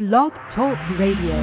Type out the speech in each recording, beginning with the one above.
Blog Talk Radio.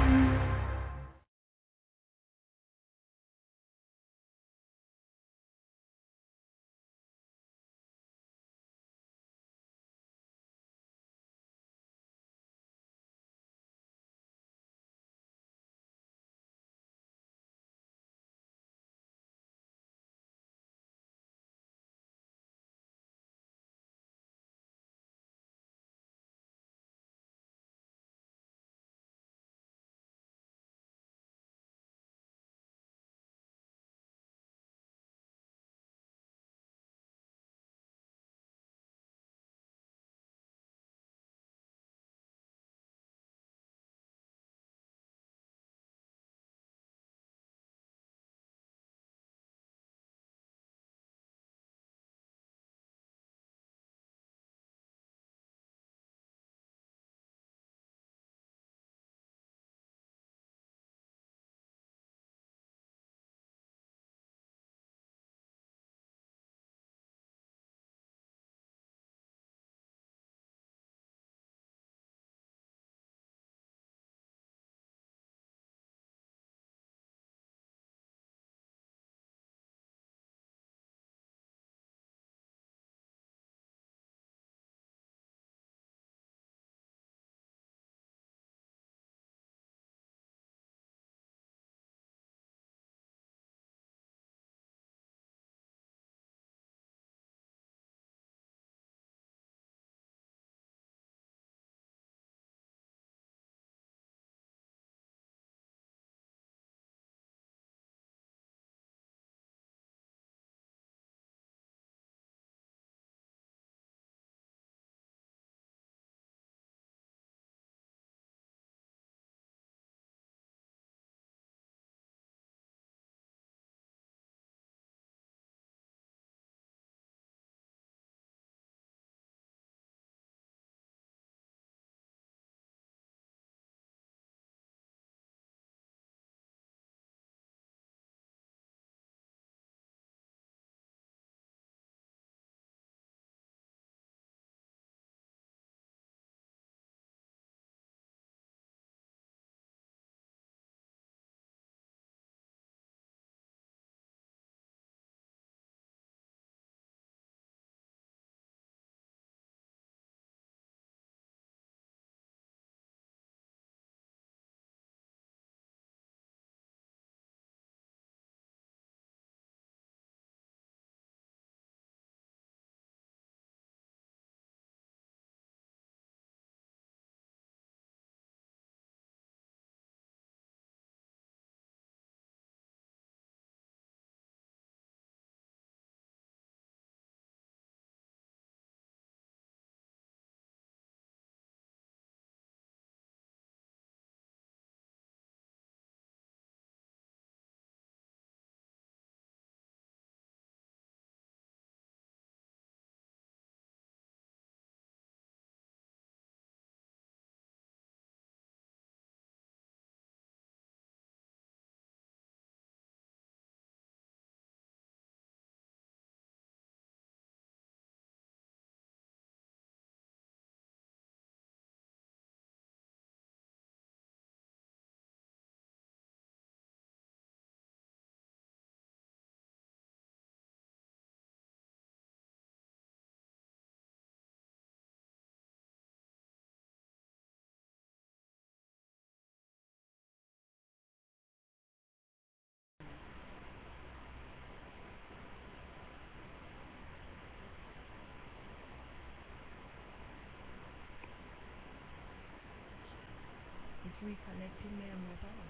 It's reconnecting their mobile.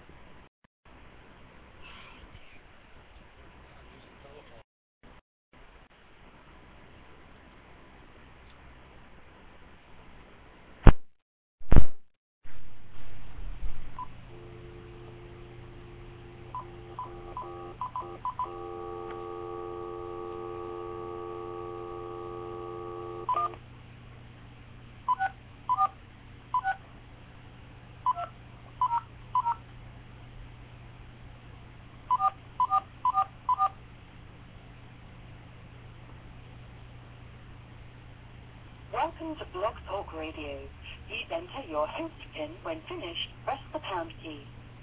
Welcome to Blog Talk Radio. Please enter your host PIN. When finished, press the pound key.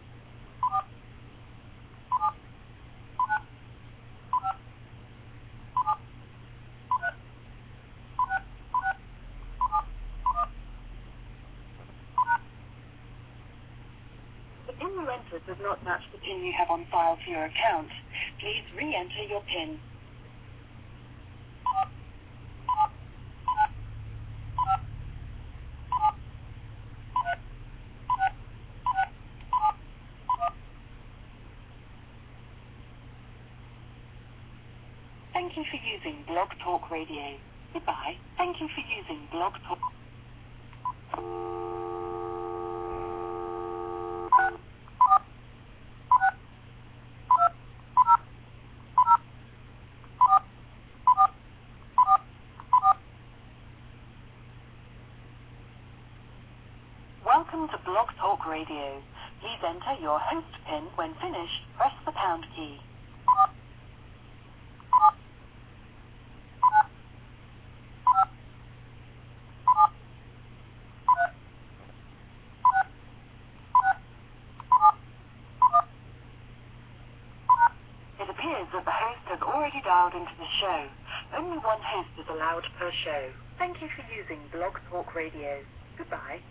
The PIN you entered does not match the PIN you have on file for your account. Please re-enter your PIN. Thank you for using Blog Talk Radio. Goodbye. Thank you for using Blog Talk. Welcome to Blog Talk Radio. Please enter your host PIN. When finished, press the pound key. It appears that the host has already dialed into the show. Only one host is allowed per show. Thank you for using Blog Talk Radio. Goodbye.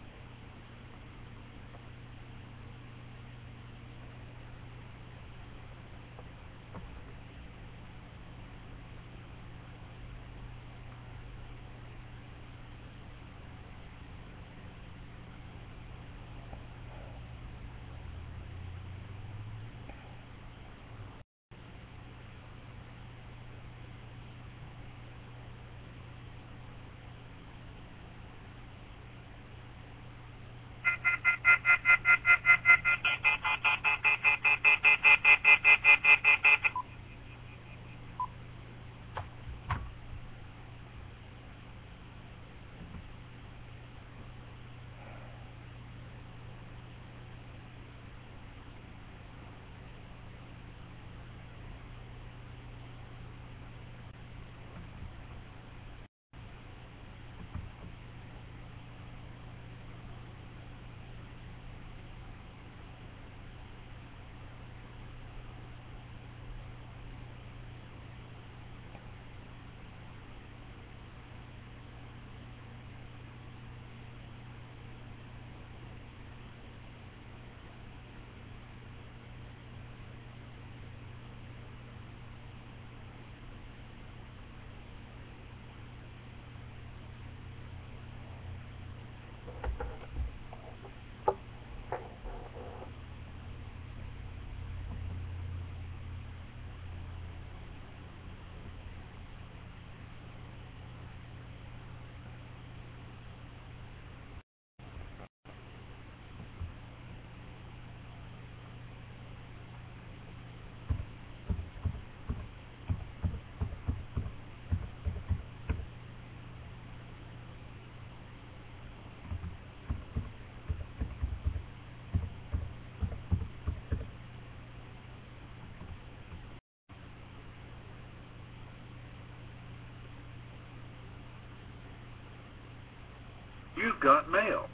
You've got mail.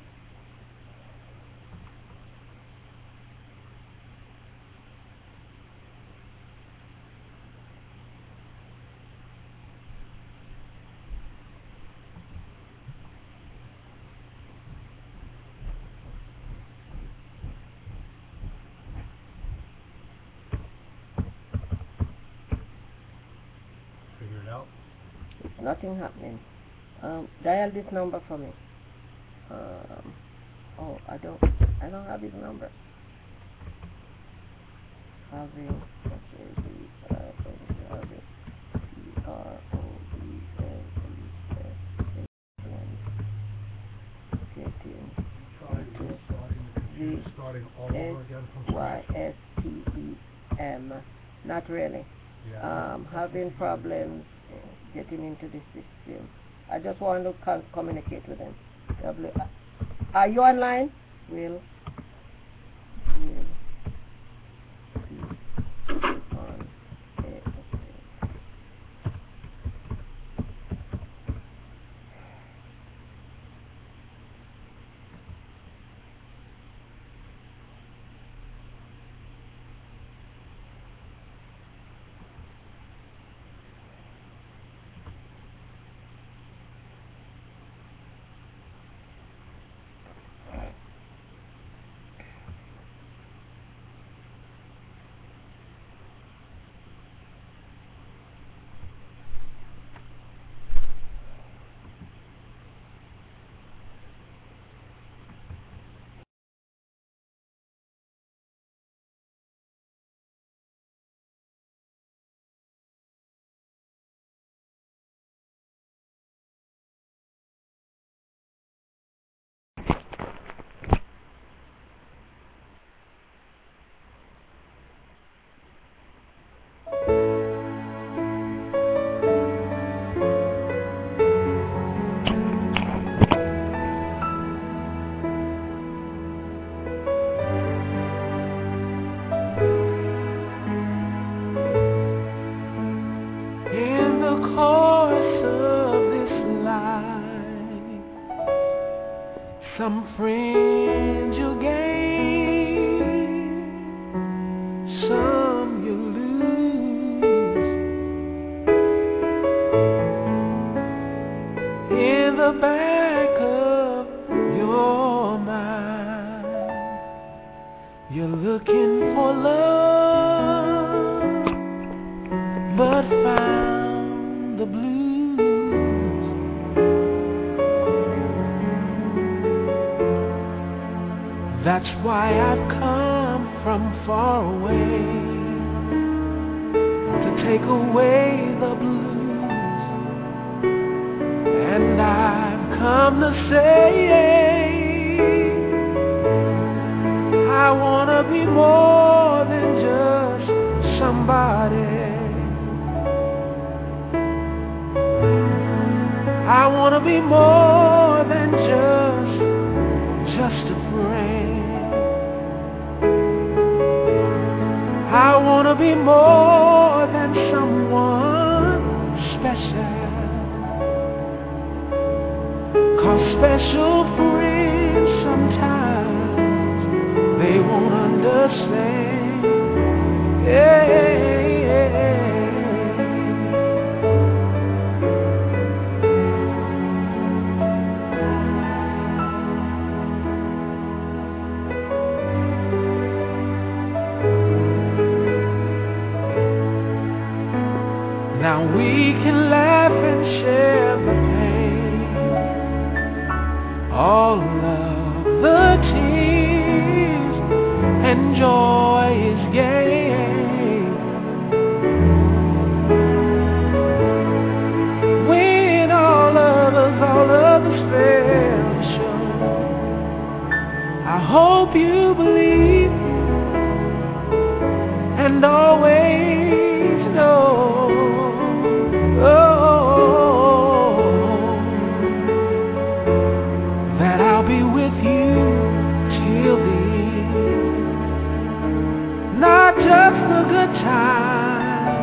Figure it out. Nothing happening. Dial this number for me. Oh, I don't have his number. Having starting all over again from scratch. SYSTEM. Not really. Yeah. Having problems getting into the system. I just want to communicate with him. Are you online? Will. On Some friends you gain, some you lose. In the back of your mind, you're looking for love, but found the blues. That's why I've come from far away to take away the blues. And I've come to say I wanna be more than just somebody. I wanna be more than just a friend. I wanna be more than someone special. 'Cause special friends sometimes they won't understand. Now we can laugh and share the pain, all of the tears, and joy is gained. When all others fail to show, I hope you believe and always know. That I'll be with you till the end. Not just a good time,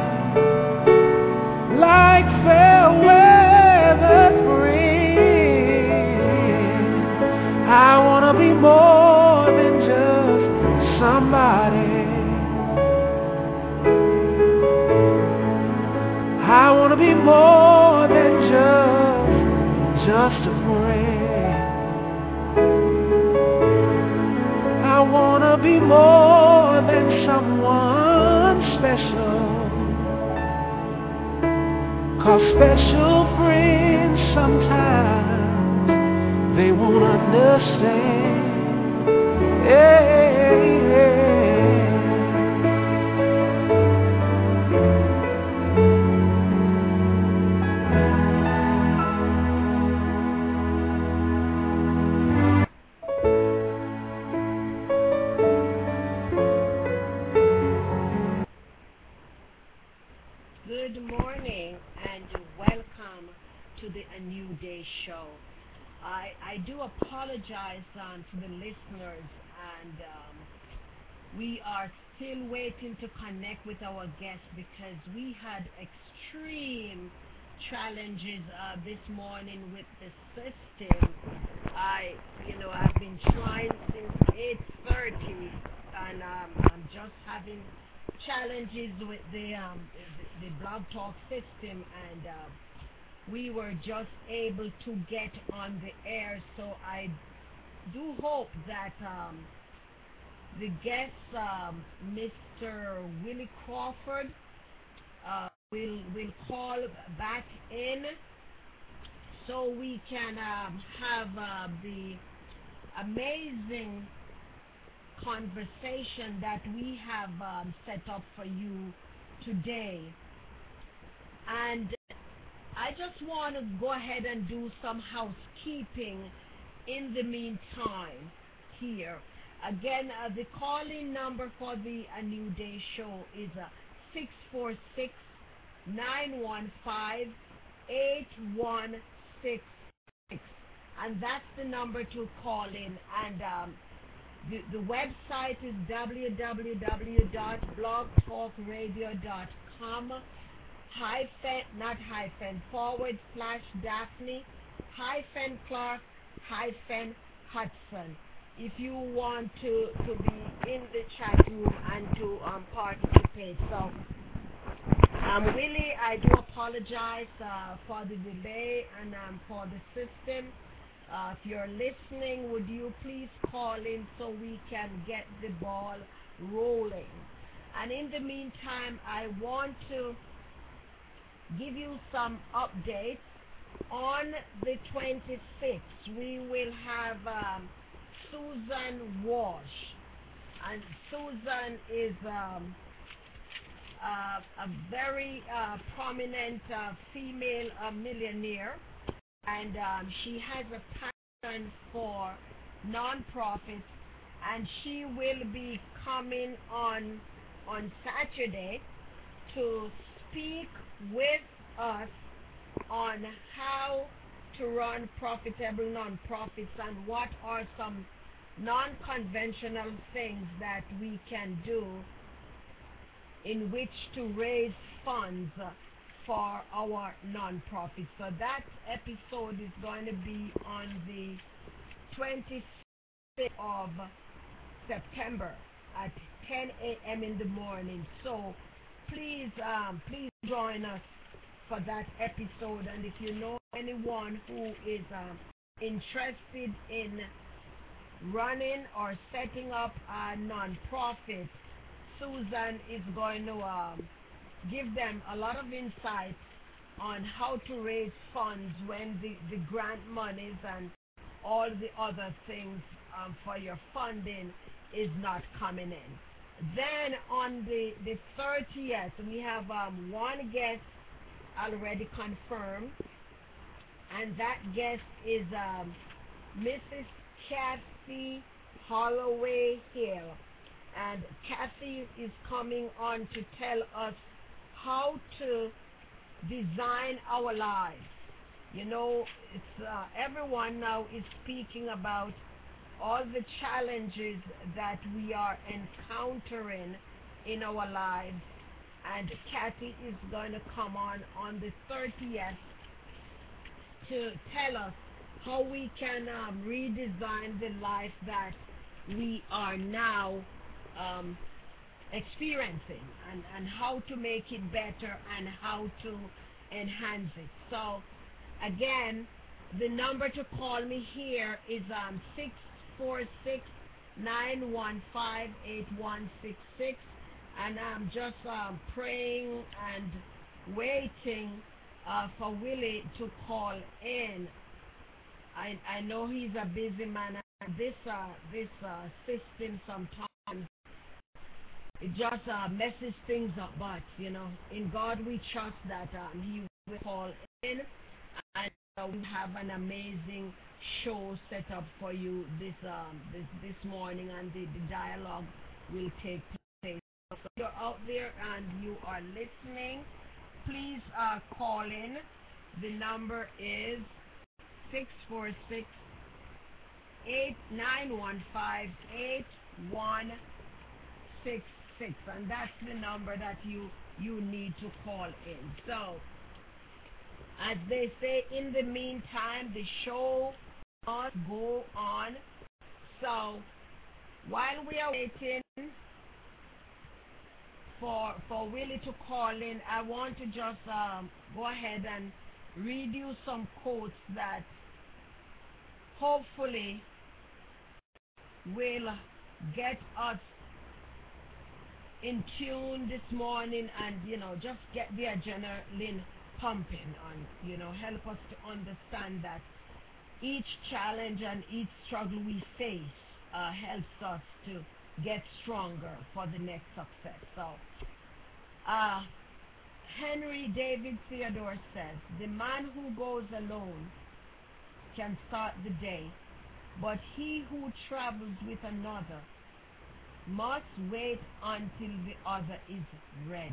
like fair weather friends. I wanna be more than just somebody. I wanna be more than just a friend. I wanna be more than someone special. 'Cause special friends sometimes they won't understand. Good morning and welcome to the A New Day show. I do apologize to the listeners, and we are still waiting to connect with our guests because we had extreme challenges this morning with the system. I've been trying since 8:30, and I'm just having challenges with the Blog Talk system, and we were just able to get on the air. So I do hope that the guest, Mr. Willie Crawford, will call back in so we can have the amazing conversation that we have set up for you today. And I just want to go ahead and do some housekeeping in the meantime here. Again, the call-in number for the A New Day show is 646-915-8166. And that's the number to call in. And the website is www.blogtalkradio.com /Daphne Clark Hudson. If you want to be in the chat room and to participate. So, Willie, I do apologize for the delay and for the system. If you're listening, would you please call in so we can get the ball rolling? And in the meantime, I want to give you some updates. On the 26th, we will have Susan Walsh. And Susan is a very prominent female millionaire. And she has a passion for nonprofits. And she will be coming on Saturday to speak with us on how to run profitable nonprofits and what are some non-conventional things that we can do in which to raise funds for our nonprofits. So that episode is going to be on the 26th of September at 10 a.m. in the morning. So please join us for that episode. And if you know anyone who is interested in running or setting up a nonprofit, Susan is going to give them a lot of insight on how to raise funds when the grant monies and all the other things for your funding is not coming in. Then on the 30th, we have one guest already confirmed, and that guest is Mrs. Kathy Holloway Hill. And Kathy is coming on to tell us how to design our lives. You know, it's everyone now is speaking about all the challenges that we are encountering in our lives. And Kathy is going to come on the 30th to tell us how we can redesign the life that we are now experiencing, and how to make it better and how to enhance it. So again, the number to call me here is 646-915-8166. And I'm just praying and waiting for Willie to call in. I know he's a busy man, and this system sometimes it just messes things up. But you know, in God we trust that He will call in, and we have an amazing show set up for you this morning, and the dialogue will take place. So if you're out there and you are listening, please call in. The number is 646-915-8166, and that's the number that you need to call in. So, as they say, in the meantime, the show must go on. So, while we are waiting for Willie to call in, I want to just go ahead and read you some quotes that hopefully will get us in tune this morning, and just get the adrenaline pumping, and help us to understand that each challenge and each struggle we face helps us to get stronger for the next success. So Henry David Theodore says, the man who goes alone can start the day, but he who travels with another must wait until the other is ready.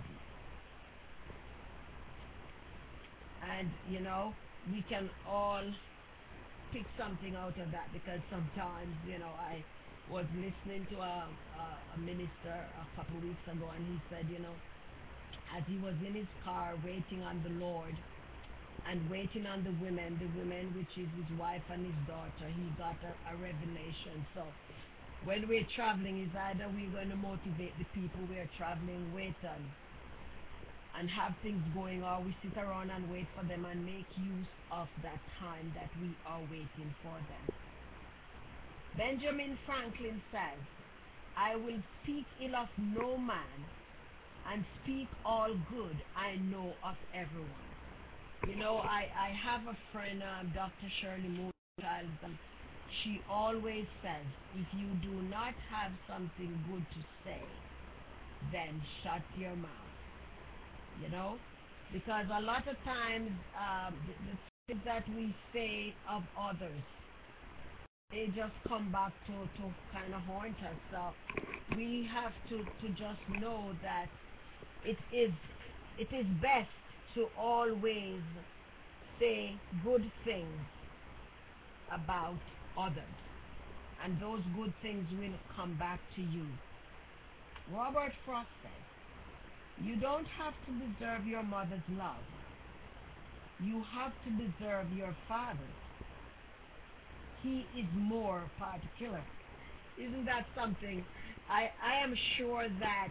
And we can all pick something out of that, because sometimes I was listening to a minister a couple of weeks ago, and he said, as he was in his car waiting on the Lord, and waiting on the women, which is his wife and his daughter. He got a revelation. So when we're traveling, it's either we're going to motivate the people we're traveling with and have things going, or we sit around and wait for them and make use of that time that we are waiting for them. Benjamin Franklin says, I will speak ill of no man and speak all good I know of everyone. You know, I have a friend, Dr. Shirley Moonchild, and she always says, if you do not have something good to say, then shut your mouth. You know, because a lot of times the things that we say of others, they just come back to kind of haunt us. So we have to just know that it is best to always say good things about others, and those good things will come back to you. Robert Frost says, you don't have to deserve your mother's love. You have to deserve your father's. He is more particular. Isn't that something? I am sure that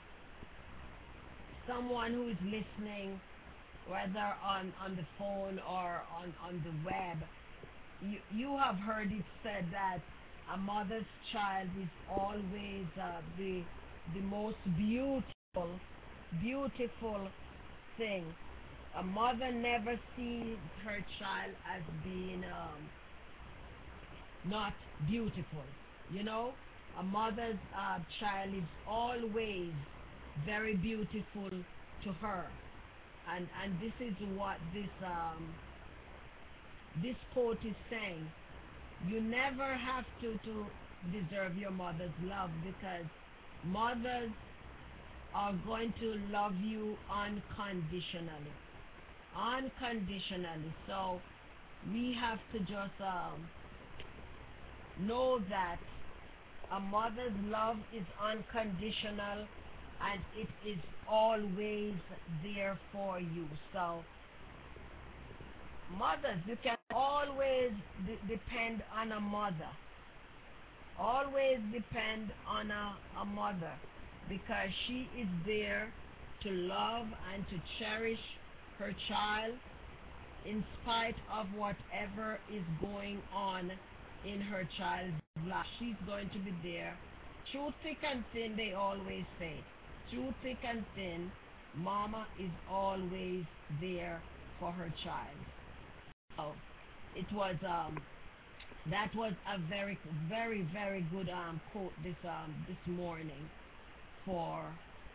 someone who is listening, whether on the phone or on the web, you have heard it said that a mother's child is always the most beautiful thing. A mother never sees her child as being not beautiful. You know, a mother's child is always very beautiful to her, and this is what this quote is saying. You never have to deserve your mother's love, because mothers are going to love you unconditionally. So we have to just know that a mother's love is unconditional, and it is always there for you. So mothers, you can always depend on a mother. Always depend on a mother, because she is there to love and to cherish her child in spite of whatever is going on in her child's life. She's going to be there through thick and thin. They always say, through thick and thin, mama is always there for her child. So it was that was a very, very, very good quote this morning for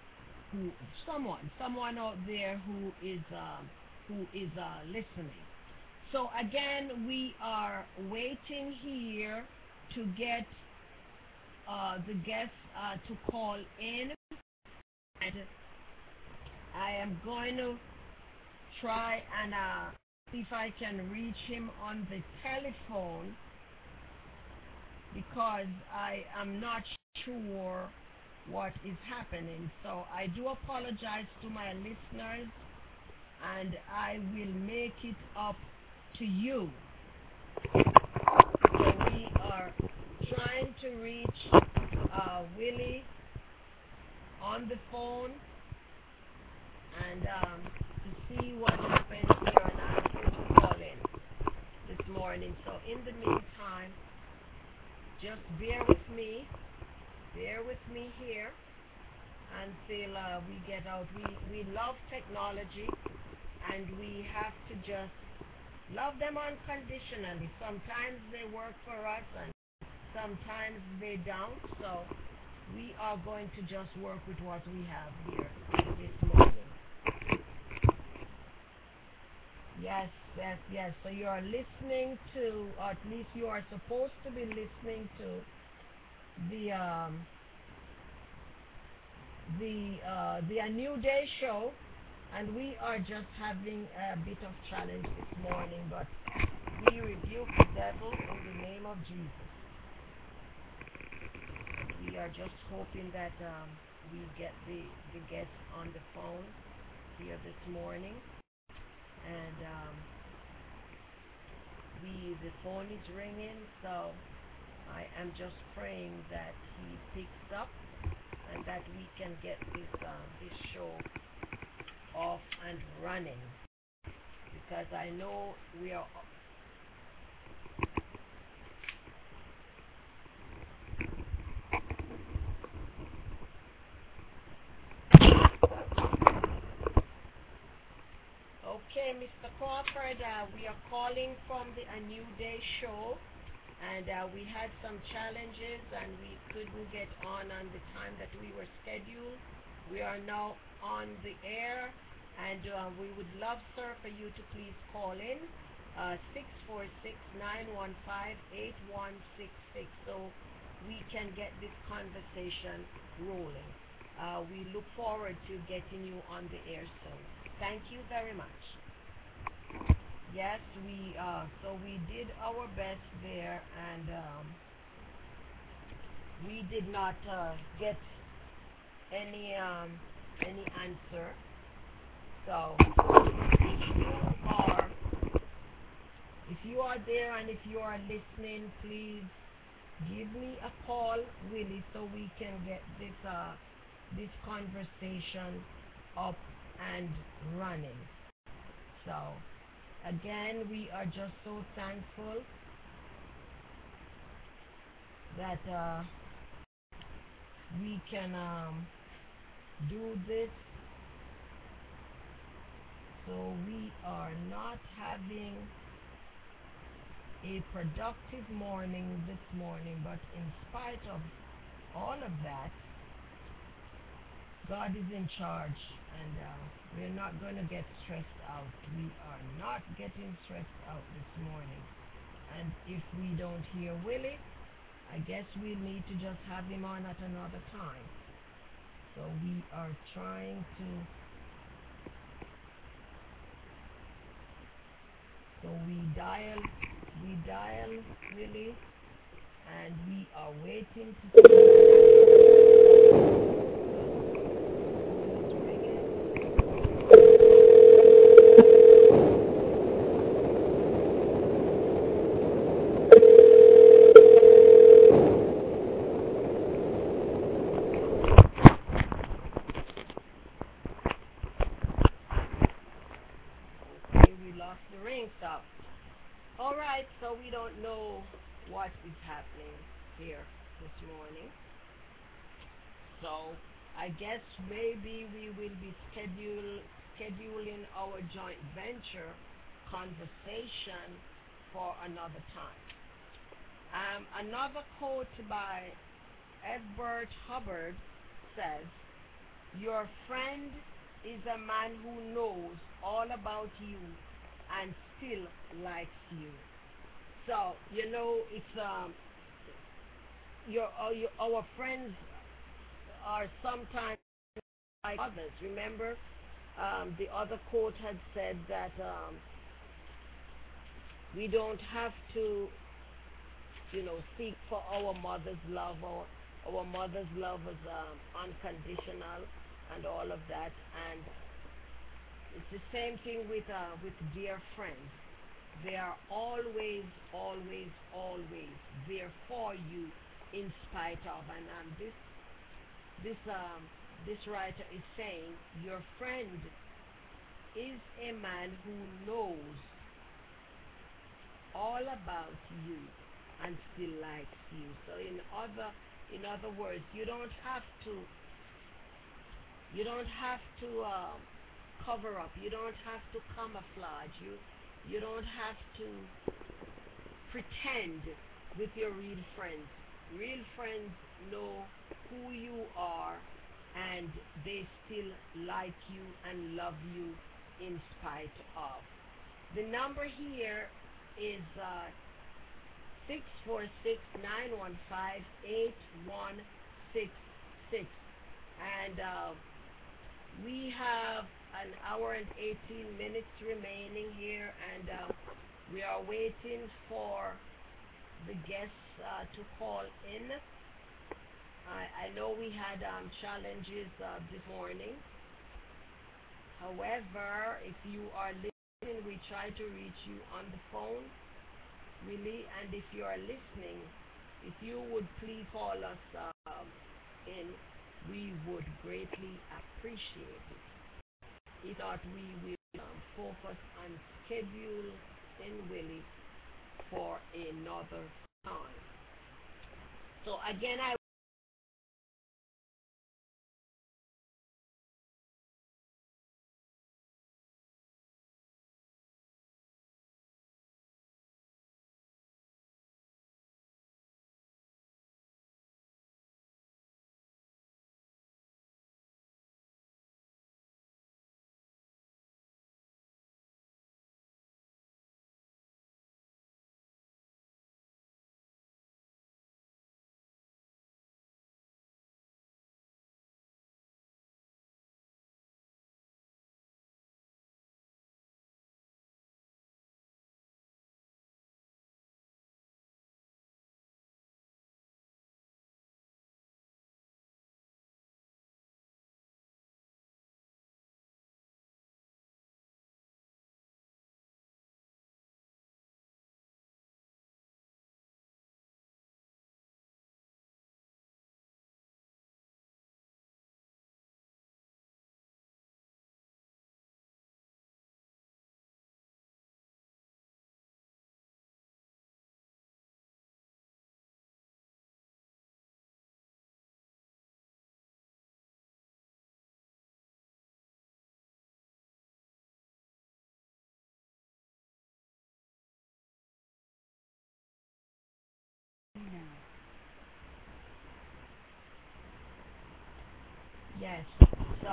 someone out there who is listening. So again, we are waiting here to get the guests to call in, and I am going to try and see if I can reach him on the telephone, because I am not sure what is happening. So I do apologize to my listeners, and I will make it up to you. So we are trying to reach Willie on the phone, and to see what happens here, and ask him to call in this morning. So in the meantime, just bear with me here until we get out. We love technology, and we have to just love them unconditionally. Sometimes they work for us, and sometimes they don't. So we are going to just work with what we have here this morning. Yes. So you are listening to, or at least you are supposed to be listening to the A New Day show, and we are just having a bit of challenge this morning, but we rebuke the devil in the name of Jesus. We are just hoping that we get the guests on the phone here this morning. and the phone is ringing, so I am just praying that he picks up and that we can get this show off and running, because I know we are. Okay, Mr. Crawford, we are calling from the A New Day show, and we had some challenges and we couldn't get on the time that we were scheduled. We are now on the air, and we would love, sir, for you to please call in 646-915-8166 so we can get this conversation rolling. We look forward to getting you on the air soon. Thank you very much. Yes, so we did our best there, and we did not get any answer. So if you are there and if you are listening, please give me a call, Willie, so we can get this conversation up and running. So again, we are just so thankful that we can do this. So we are not having a productive morning this morning, but in spite of all of that, God is in charge, and we're not going to get stressed out. We are not getting stressed out this morning. And if we don't hear Willie, I guess we'll need to just have him on at another time. So we are trying to. So we dial Willie, and we are waiting to see. All right, so we don't know what is happening here this morning. So I guess maybe we will be scheduling our joint venture conversation for another time. Another quote by Edward Hubbard says, "Your friend is a man who knows all about you and still likes you." So it's our friends are sometimes like others. Remember, the other quote had said that we don't have to seek for our mother's love, or our mother's love is unconditional and all of that. And it's the same thing with dear friends. They are always there for you in spite of. And this writer is saying your friend is a man who knows all about you and still likes you. So in other words, you don't have to cover up. You don't have to camouflage. You don't have to pretend with your real friends. Real friends know who you are, and they still like you and love you in spite of. The number here is 646-915-8166, and we have an hour and 18 minutes remaining here, and we are waiting for the guests to call in. I know we had challenges this morning. However, if you are listening we try to reach you on the phone, really. And if you are listening, if you would please call us in, we would greatly appreciate it. If not, we will focus on schedule in Willie for another time. So again, I yes. So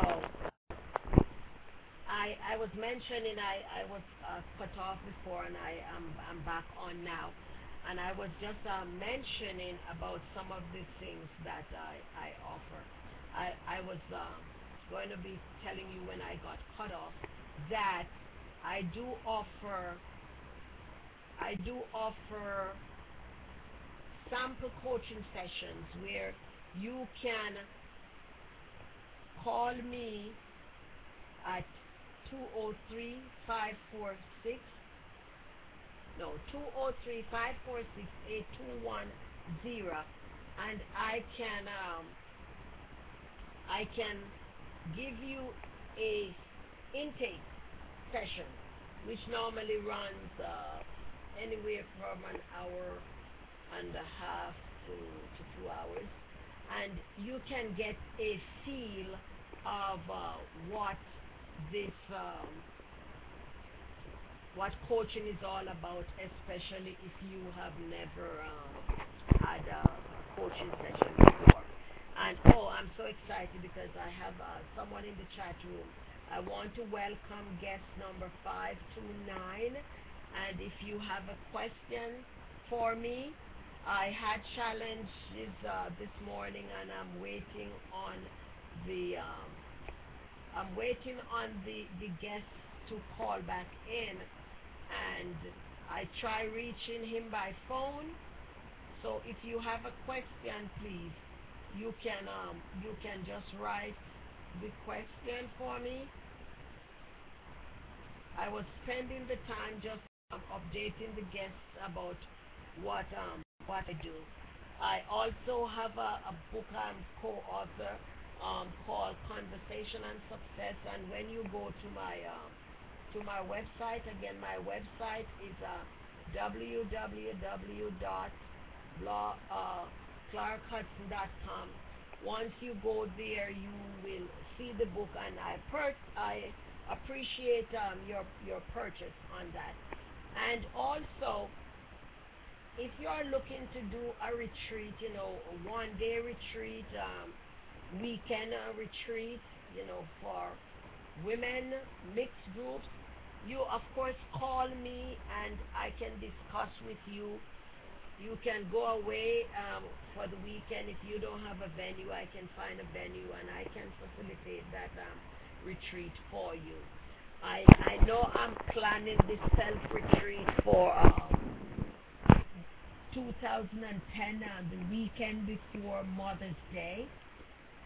I was mentioning I was cut off before, and I'm back on now, and I was just mentioning about some of the things that I offer. I was going to be telling you when I got cut off that I do offer sample coaching sessions where you can call me at 203-546 8210, and I can give you a intake session which normally runs anywhere from an hour and a half to 2 hours, and you can get a feel of what this what coaching is all about, especially if you have never had a coaching session before. And I'm so excited because I have someone in the chat room. I want to welcome guest number 529, and if you have a question for me, I had challenges this morning, and I'm waiting on the guest to call back in, and I try reaching him by phone. So if you have a question, please, you can just write the question for me. I was spending the time just updating the guests about what I do. I also have a book I'm co-author called Conversation and Success, and when you go to my website, again, my website is www.clarkhudson.com. Once you go there, you will see the book, and I appreciate your purchase on that. And also, if you are looking to do a retreat, a one-day retreat, weekend retreat, for women, mixed groups, you of course call me and I can discuss with you. You can go away for the weekend. If you don't have a venue, I can find a venue and I can facilitate that retreat for you. I know I'm planning this self-retreat for 2010, the weekend before Mother's Day,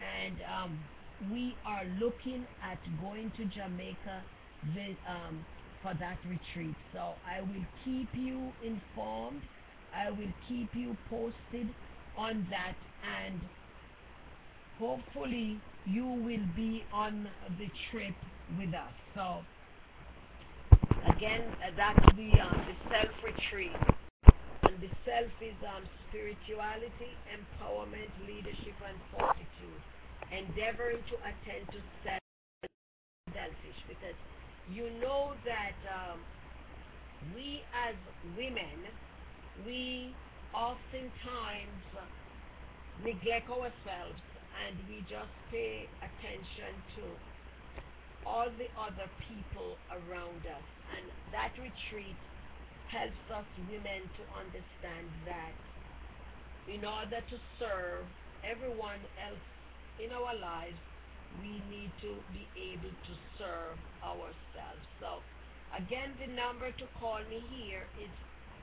and we are looking at going to Jamaica for that retreat. So I will keep you informed. I will keep you posted on that, and hopefully you will be on the trip with us. So again, that's the self retreat. And the self is spirituality, empowerment, leadership, and fortitude. Endeavoring to attend to selfish, because you know that we as women, we oftentimes neglect ourselves, and we just pay attention to all the other people around us. And that retreat helps us women to understand that in order to serve everyone else in our lives, we need to be able to serve ourselves. So again, the number to call me here is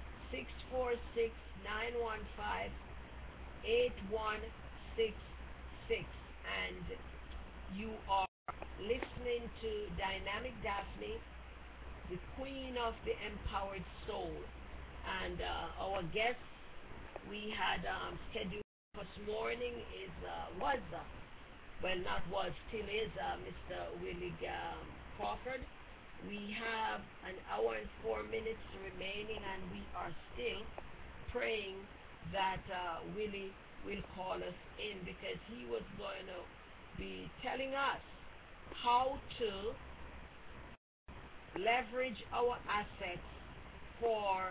646-915-8166, and you are listening to Dynamic Daphne, the queen of the empowered soul. And our guest we had scheduled this morning is still is Mr. Willie Crawford. We have an hour and 4 minutes remaining, and we are still praying that Willie will call us in, because he was going to be telling us how to leverage our assets for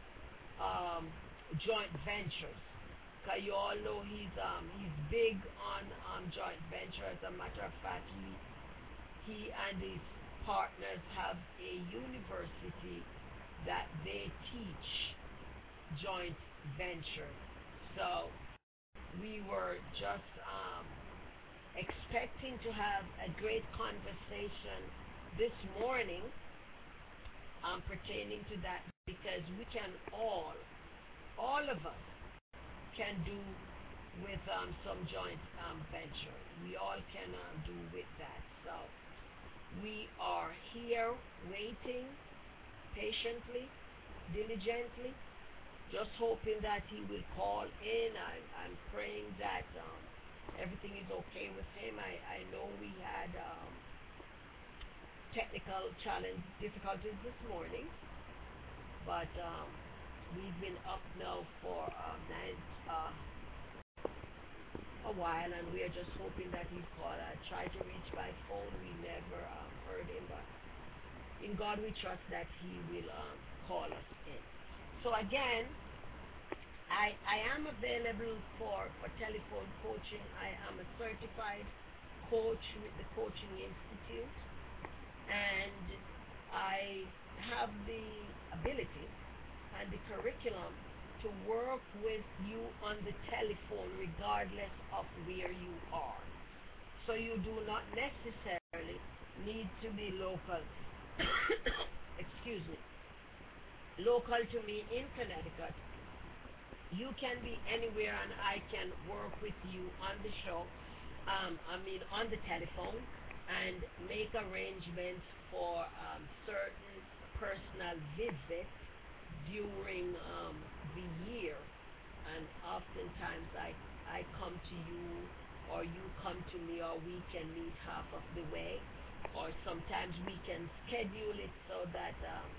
joint ventures. Because you all know he's big on joint venture. As a matter of fact, he and his partners have a university that they teach joint venture. So we were just expecting to have a great conversation this morning pertaining to that, because we can all of us can do with some joint venture. We all can do with that. So we are here waiting patiently, diligently, just hoping that he will call in. I'm praying that everything is okay with him. I know we had technical challenge difficulties this morning, but we've been up now for a while, and we are just hoping that he'd call. I tried to reach by phone, we never heard him, but in God we trust that he will call us in. So again, I am available for telephone coaching. I am a certified coach with the Coaching Institute, and I have the ability and the curriculum to work with you on the telephone regardless of where you are. So you do not necessarily need to be local excuse me, local to me in Connecticut. You can be anywhere, and I can work with you on the show, on the telephone, and make arrangements for certain personal visits during the year. And oftentimes I come to you, or you come to me, or we can meet half of the way, or sometimes we can schedule it so that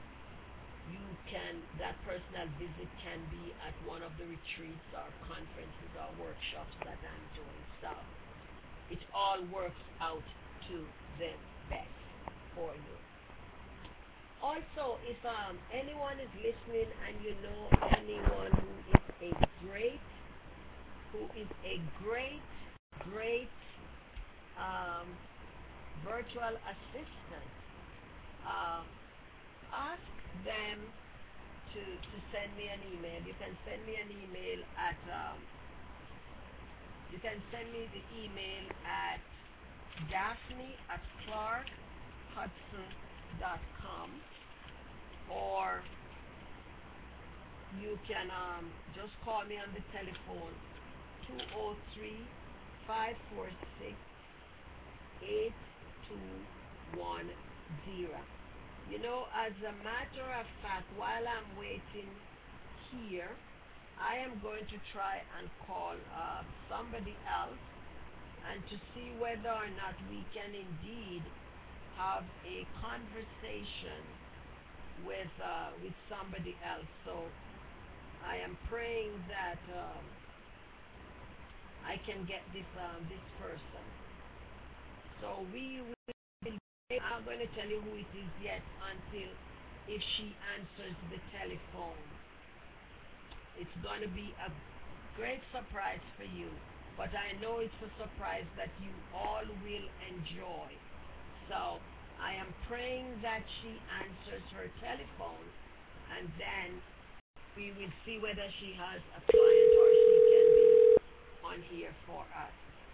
that personal visit can be at one of the retreats or conferences or workshops that I'm doing. So it all works out to the best for you. Also, if anyone is listening and you know anyone who is a great virtual assistant, ask them to send me an email. You can send me an email at the email at Daphne@ClarkHudson.com, or you can just call me on the telephone 203-546-8210. You know, as a matter of fact, while I'm waiting here, I am going to try and call somebody else and to see whether or not we can indeed have a conversation with somebody else. So I am praying that I can get this person. So I'm not going to tell you who it is yet until if she answers the telephone. It's going to be a great surprise for you, but I know it's a surprise that you all will enjoy. So I am praying that she answers her telephone, and then we will see whether she has a client or she can be on here for us.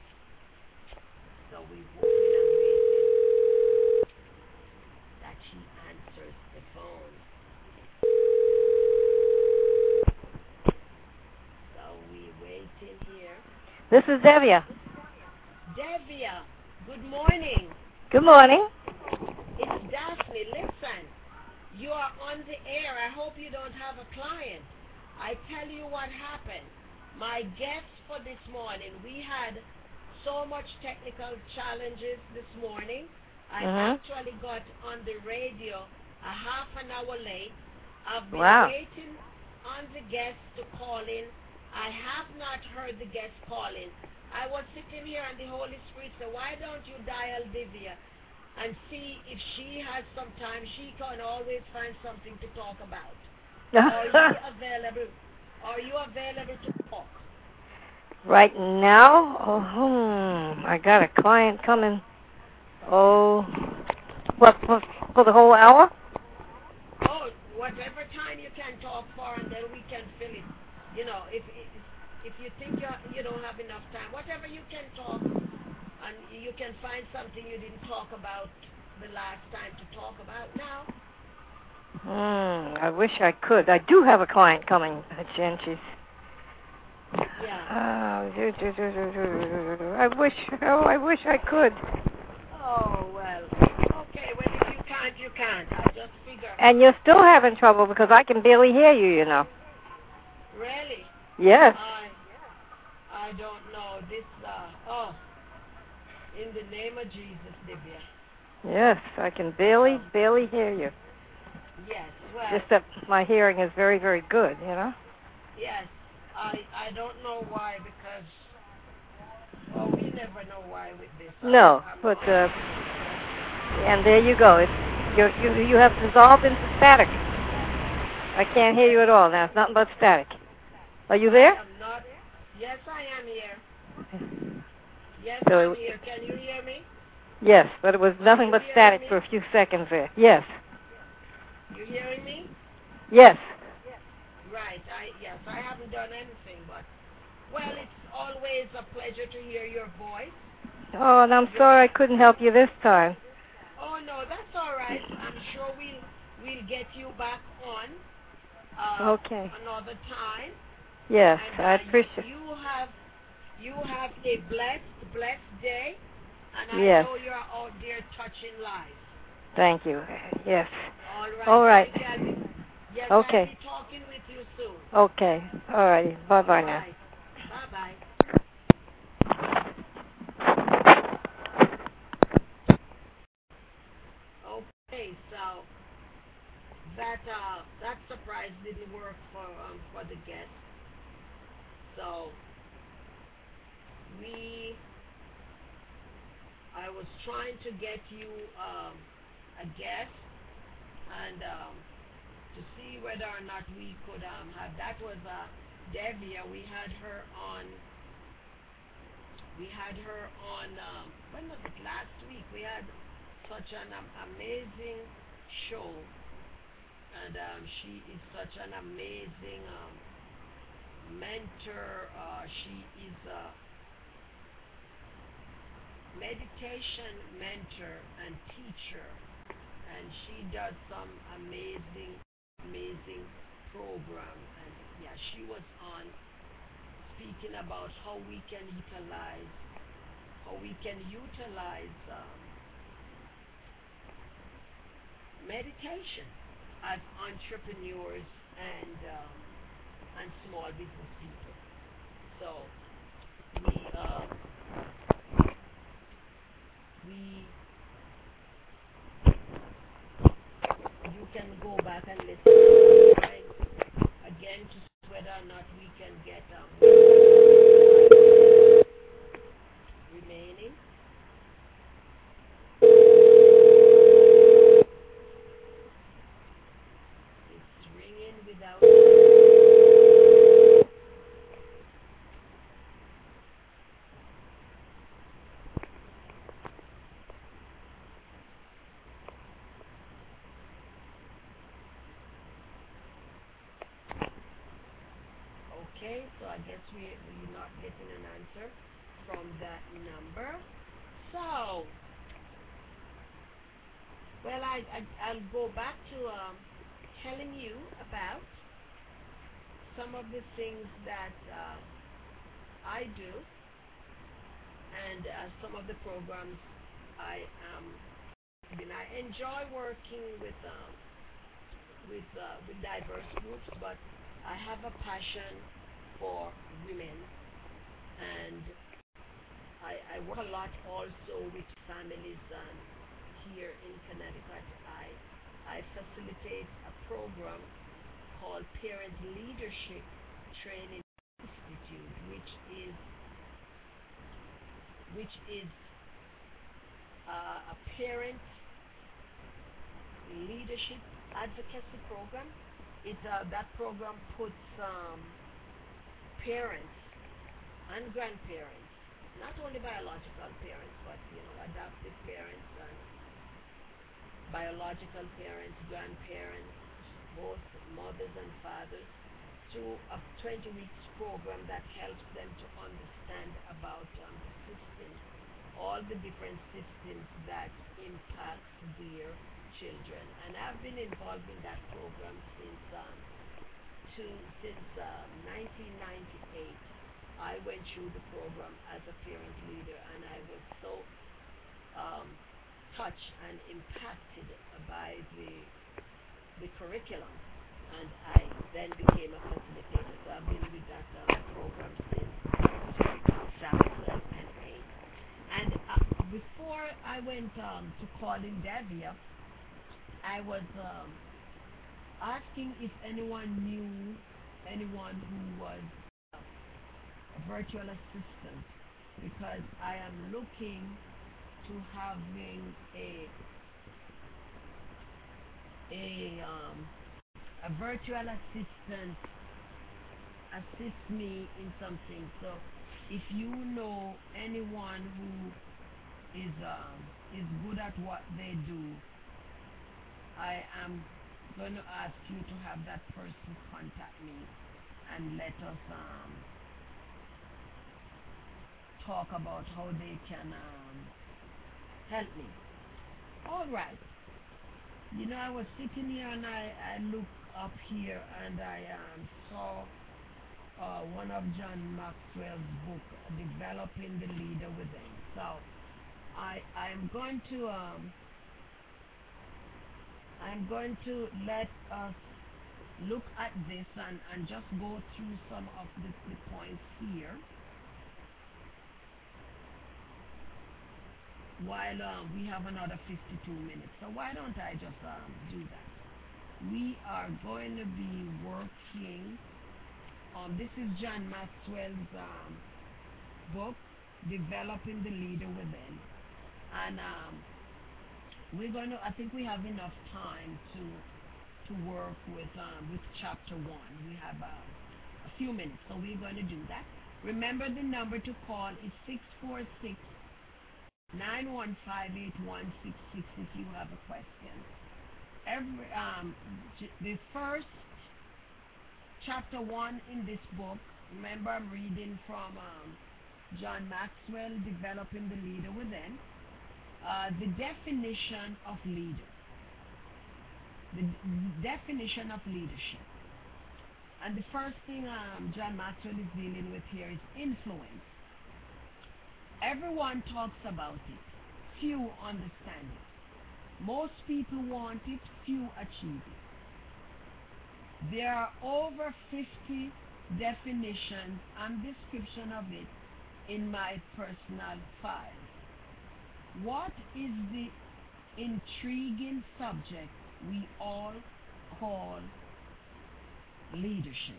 So we hope and waiting that she answers the phone. So we waiting here. This is Devia. Devia, good morning. Good morning. It's Daphne. Listen, you are on the air. I hope you don't have a client. I tell you what happened. My guests for this morning, we had so much technical challenges this morning. I actually got on the radio a half an hour late. I've been waiting on the guests to call in. I have not heard the guests call in. I was sitting here and the Holy Spirit said, why don't you dial Divya and see if she has some time? She can always find something to talk about. Are you available? Are you available to talk? Right now? I got a client coming. What, for the whole hour? Oh, whatever time you can talk for, and then we can fill it. You know, if you think you don't have enough time, whatever you can talk, and you can find something you didn't talk about the last time to talk about now. I wish I could. I do have a client coming, Jen. She's... Yeah. I wish I could. Oh, well. Okay, well, if you can't, you can't. I just figure. And you're still having trouble because I can barely hear you, you know. Really? Yes. I don't know. This, in the name of Jesus, Divya. Yes, I can barely hear you. Yes, well. Just that my hearing is very, very good, you know? Yes. I don't know why, because, we never know why with this. No, but, and there you go. You have dissolved into static. I can't hear you at all now. It's nothing but static. Are you there? Yes, I am here. Yes, So I'm here. Can you hear me? Yes, but it was nothing but static for a few seconds there. Yes. You hearing me? Yes. Right. Yes, I haven't done anything, but, well, it's always a pleasure to hear your voice. Oh, and I'm sorry I couldn't help you this time. Oh, no, that's all right. I'm sure we'll get you back on okay. another time. Yes, and, I appreciate it. You have a blessed day, and yes. I know you're out there touching lives. Thank you. Yes. All right. Yes, okay. I'll be talking with you soon. Okay. All right. Bye-bye now. Bye-bye. Okay, so that surprise didn't work for the guest. So I was trying to get you a guest and to see whether or not we could have. That was Devia. We had her on. When was it? Last week. We had such an amazing show, and she is such an amazing mentor. She is a meditation mentor and teacher, and she does some amazing program. And yeah, she was on speaking about how we can utilize meditation as entrepreneurs and small business people. So you can go back and listen again to see whether or not we can get remaining. It's ringing without. Okay, so I guess we're not getting an answer from that number. So, well, I'll go back to telling you about some of the things that I do and some of the programs I enjoy working with diverse groups, but I have a passion for women, and I work a lot also with families here in Connecticut. I facilitate a program called Parent Leadership Training Institute, which is a parent leadership advocacy program. That program puts parents and grandparents, not only biological parents, but adoptive parents and biological parents, grandparents, both mothers and fathers, through a 20 weeks program that helps them to understand about the systems, all the different systems that impact their children. And I've been involved in that program since 1998. I went through the program as a parent leader, and I was so touched and impacted by the curriculum, and I then became a facilitator. So I've been with that program since 2008. And before I went to Calling Davia, I was asking if anyone knew anyone who was a virtual assistant, because I am looking to having a virtual assistant assist me in something. So if you know anyone who is good at what they do, I am going to ask you to have that person contact me and let us talk about how they can help me. All right. I was sitting here and I looked up here and I saw one of John Maxwell's book, Developing the Leader Within. So I'm going to let us look at this and just go through some of the points here while we have another 52 minutes. So why don't I just do that? We are going to be working on, this is John Maxwell's book, Developing the Leader Within. And I think we have enough time to work with chapter 1. We have a few minutes, so we're going to do that. Remember, the number to call is 646 9158166 if you have a question. The first chapter 1 in this book, remember I'm reading from John Maxwell, Developing the Leader Within. The definition of leader. The definition of leadership. And the first thing John Maxwell is dealing with here is influence. Everyone talks about it. Few understand it. Most people want it, few achieve it. There are over 50 definitions and description of it in my personal file. What is the intriguing subject we all call leadership?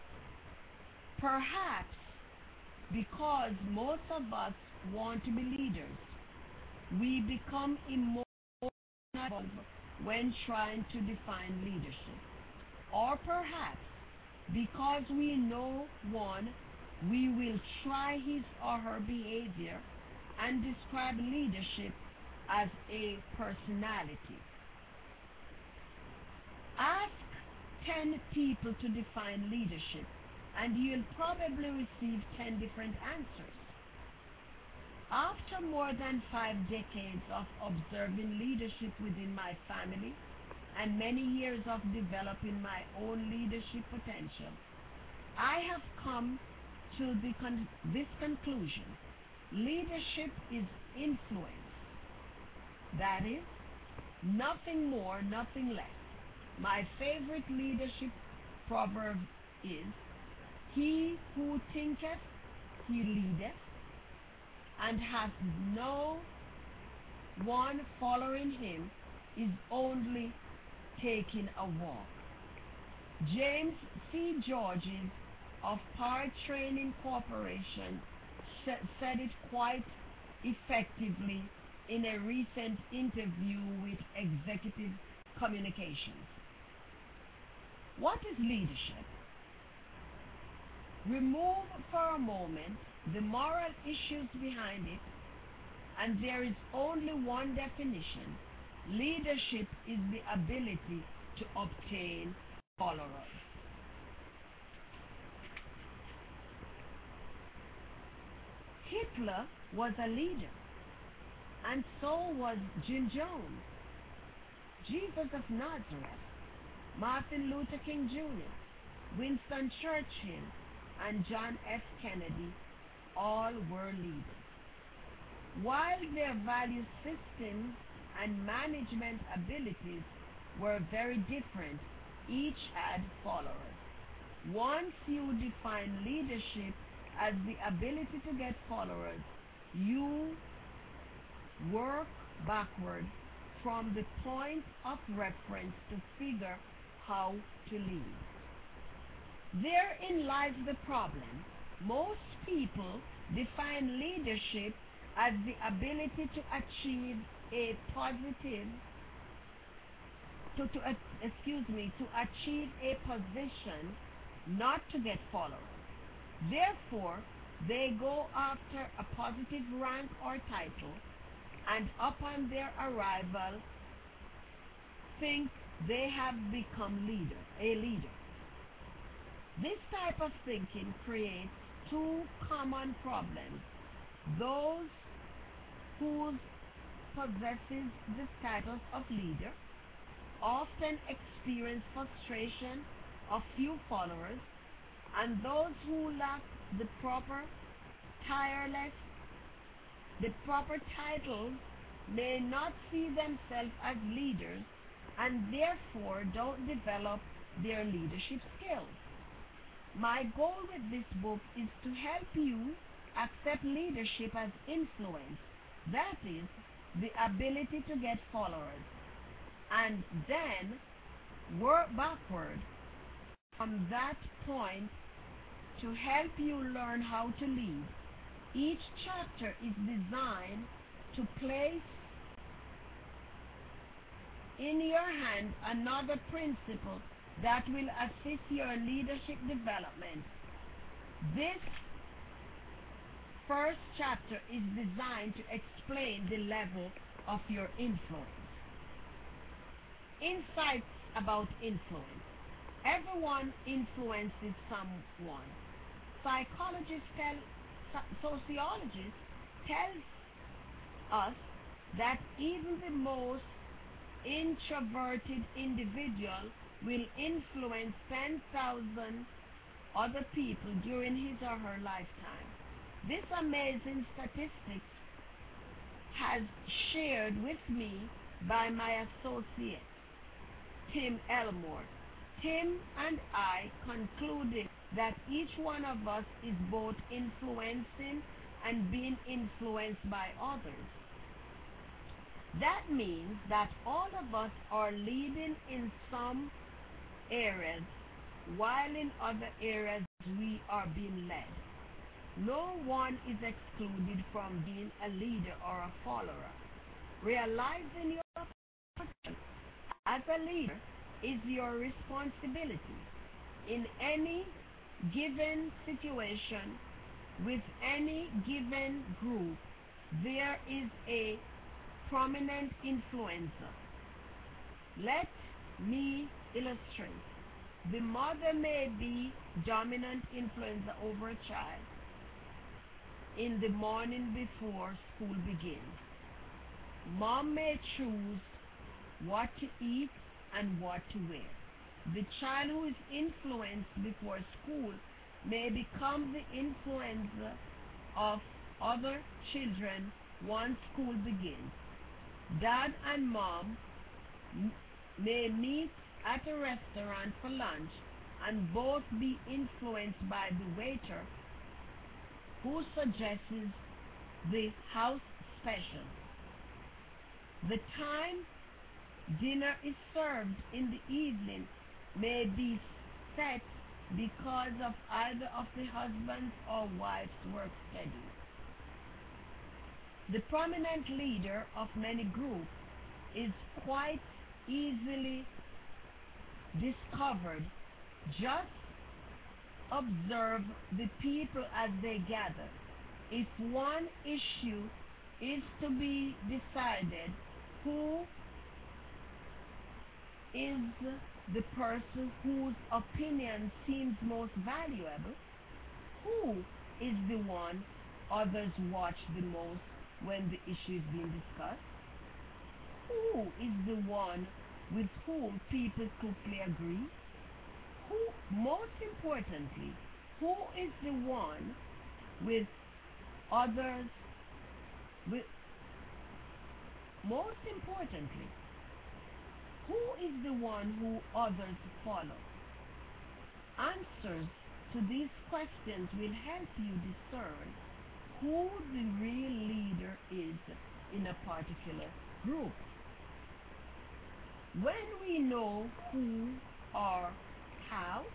Perhaps because most of us want to be leaders, we become emotional when trying to define leadership. Or perhaps because we know one, we will try his or her behavior and describe leadership as a personality. Ask 10 people to define leadership, and you'll probably receive 10 different answers. After more than 5 decades of observing leadership within my family and many years of developing my own leadership potential, I have come to this conclusion. Leadership is influence. That is, nothing more, nothing less. My favorite leadership proverb is, he who thinketh, he leadeth, and hath no one following him is only taking a walk. James C. Georges of Power Training Corporation said it quite effectively in a recent interview with Executive Communications. What is leadership? Remove for a moment the moral issues behind it, and there is only one definition. Leadership is the ability to obtain followers. Hitler was a leader, and so was Jim Jones, Jesus of Nazareth, Martin Luther King Jr., Winston Churchill, and John F. Kennedy all were leaders. While their value systems and management abilities were very different, each had followers. Once you define leadership as the ability to get followers, you work backward from the point of reference to figure how to lead. Therein lies the problem. Most people define leadership as the ability to achieve a positive, to achieve a position, not to get followers. Therefore, they go after a positive rank or title, and upon their arrival, think they have become a leader. This type of thinking creates two common problems. Those who possesses the status of leader often experience frustration of few followers, and those who lack the proper titles may not see themselves as leaders and therefore don't develop their leadership skills. My goal with this book is to help you accept leadership as influence, that is, the ability to get followers, and then work backward from that point to help you learn how to lead. Each chapter is designed to place in your hand another principle that will assist your leadership development. This first chapter is designed to explain the level of your influence. Insights about influence. Everyone influences someone. Sociologists tell us that even the most introverted individual will influence 10,000 other people during his or her lifetime. This amazing statistic has shared with me by my associate, Tim Elmore. Tim and I concluded that each one of us is both influencing and being influenced by others. That means that all of us are leading in some areas, while in other areas we are being led. No one is excluded from being a leader or a follower. Realizing your position as a leader is your responsibility. In any given situation, with any given group, there is a prominent influencer. Let me illustrate. The mother may be dominant influencer over a child in the morning before school begins. Mom may choose what to eat and what to wear. The child who is influenced before school may become the influencer of other children once school begins. Dad and mom may meet at a restaurant for lunch and both be influenced by the waiter who suggests the house special. The time dinner is served in the evening may be set because of either of the husband's or wife's work schedule. The prominent leader of many groups is quite easily discovered. Just observe the people as they gather. If one issue is to be decided, who is the person whose opinion seems most valuable? Who is the one others watch the most when the issue is being discussed? Who is the one with whom people quickly agree? Who, most importantly, who is the one with others most importantly, who is the one who others follow? Answers to these questions will help you discern who the real leader is in a particular group. When we know who or how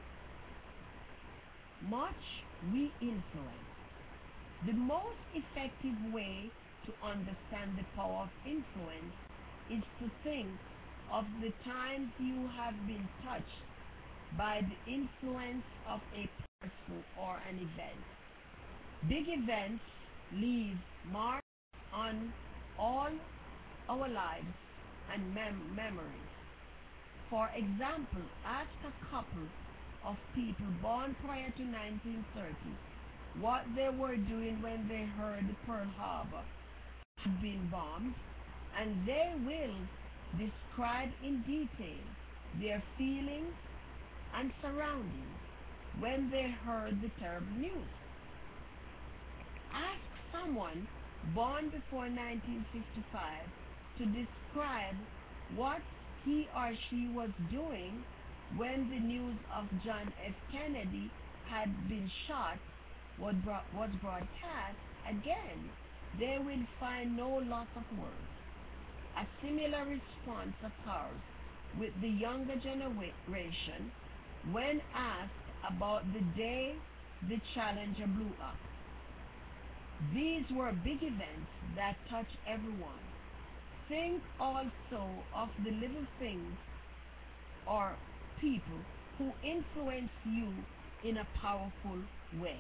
much we influence, the most effective way to understand the power of influence is to think of the times you have been touched by the influence of a person or an event. Big events leave marks on all our lives and memories. For example, ask a couple of people born prior to 1930 what they were doing when they heard Pearl Harbor had been bombed, and they will describe in detail their feelings and surroundings when they heard the terrible news. Ask someone born before 1955 to describe what he or she was doing when the news of John F. Kennedy had been shot was broadcast. Again, they will find no loss of words. A similar response occurs with the younger generation when asked about the day the Challenger blew up. These were big events that touch everyone. Think also of the little things or people who influence you in a powerful way.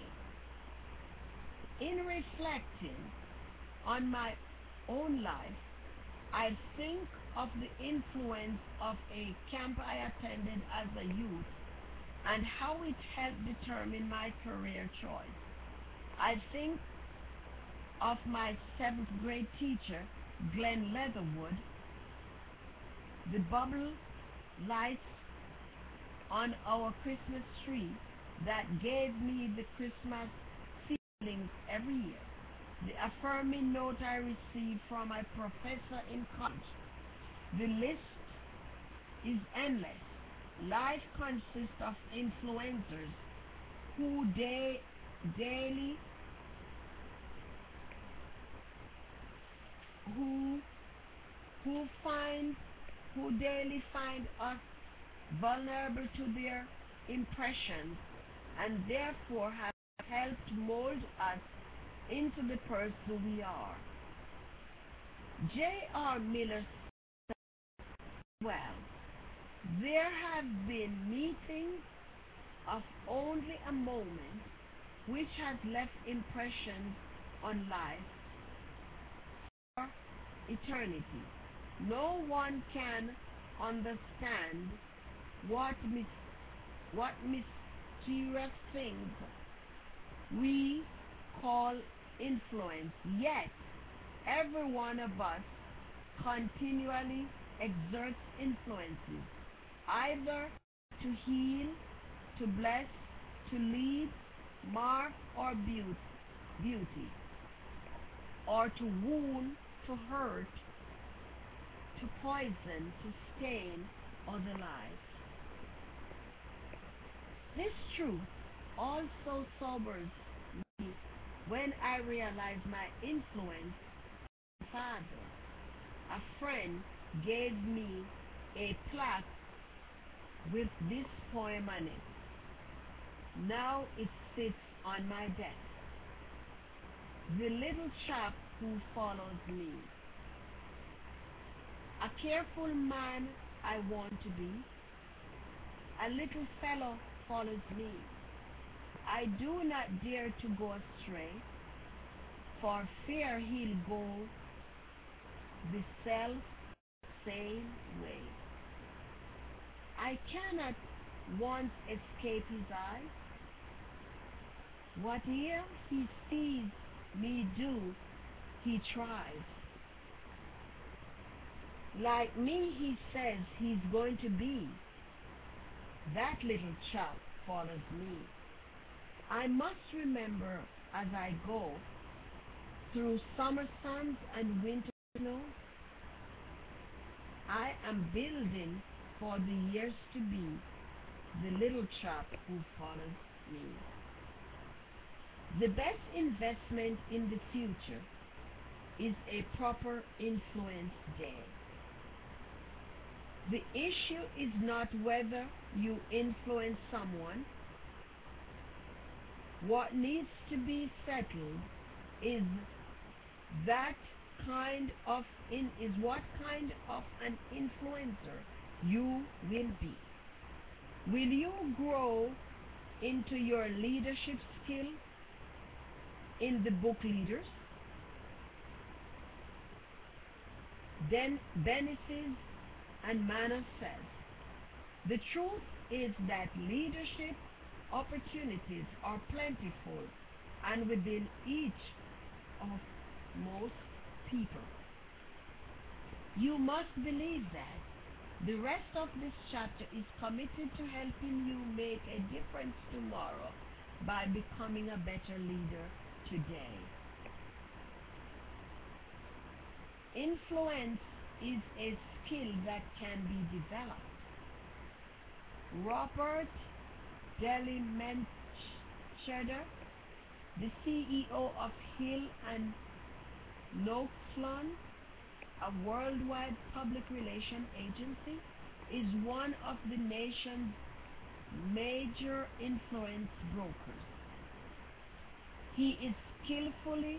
In reflecting on my own life, I think of the influence of a camp I attended as a youth and how it helped determine my career choice. I think of my 7th grade teacher, Glenn Leatherwood, the bubble lights on our Christmas tree that gave me the Christmas feelings every year, the affirming note I received from my professor in college The list is endless. Life consists of influencers who daily find us vulnerable to their impressions and therefore have helped mold us into the person we are. J.R. Miller said, well, there have been meetings of only a moment which has left impressions on life for eternity. No one can understand what mysterious things we call influence, yet every one of us continually exerts influences, either to heal, to bless, to lead, mark, or beauty, or to wound, to hurt, to poison, to stain other lives. This truth also sobers me when I realize my influence. Father, a friend gave me a plaque with this poem on it. Now it sits on my desk. The little chap who follows me. A careful man I want to be. A little fellow follows me. I do not dare to go astray, for fear he'll go the self-same way. I cannot once escape his eye. Whatever he sees me do, he tries. Like me, he says he's going to be. That little chap follows me. I must remember as I go through summer suns and winter snow, I am building for the years to be the little chap who follows me. The best investment in the future is a proper influence day. The issue is not whether you influence someone. What needs to be settled is what kind of an influencer you will be. Will you grow into your leadership skill in the book Leaders? Then Benefiz and Manna says, the truth is that leadership opportunities are plentiful and within each of most people. You must believe that. The rest of this chapter is committed to helping you make a difference tomorrow by becoming a better leader today. Influence is a skill that can be developed. Robert Delimentscheder, the CEO of Hill and Knowlton, a worldwide public relations agency, is one of the nation's major influence brokers. He skillfully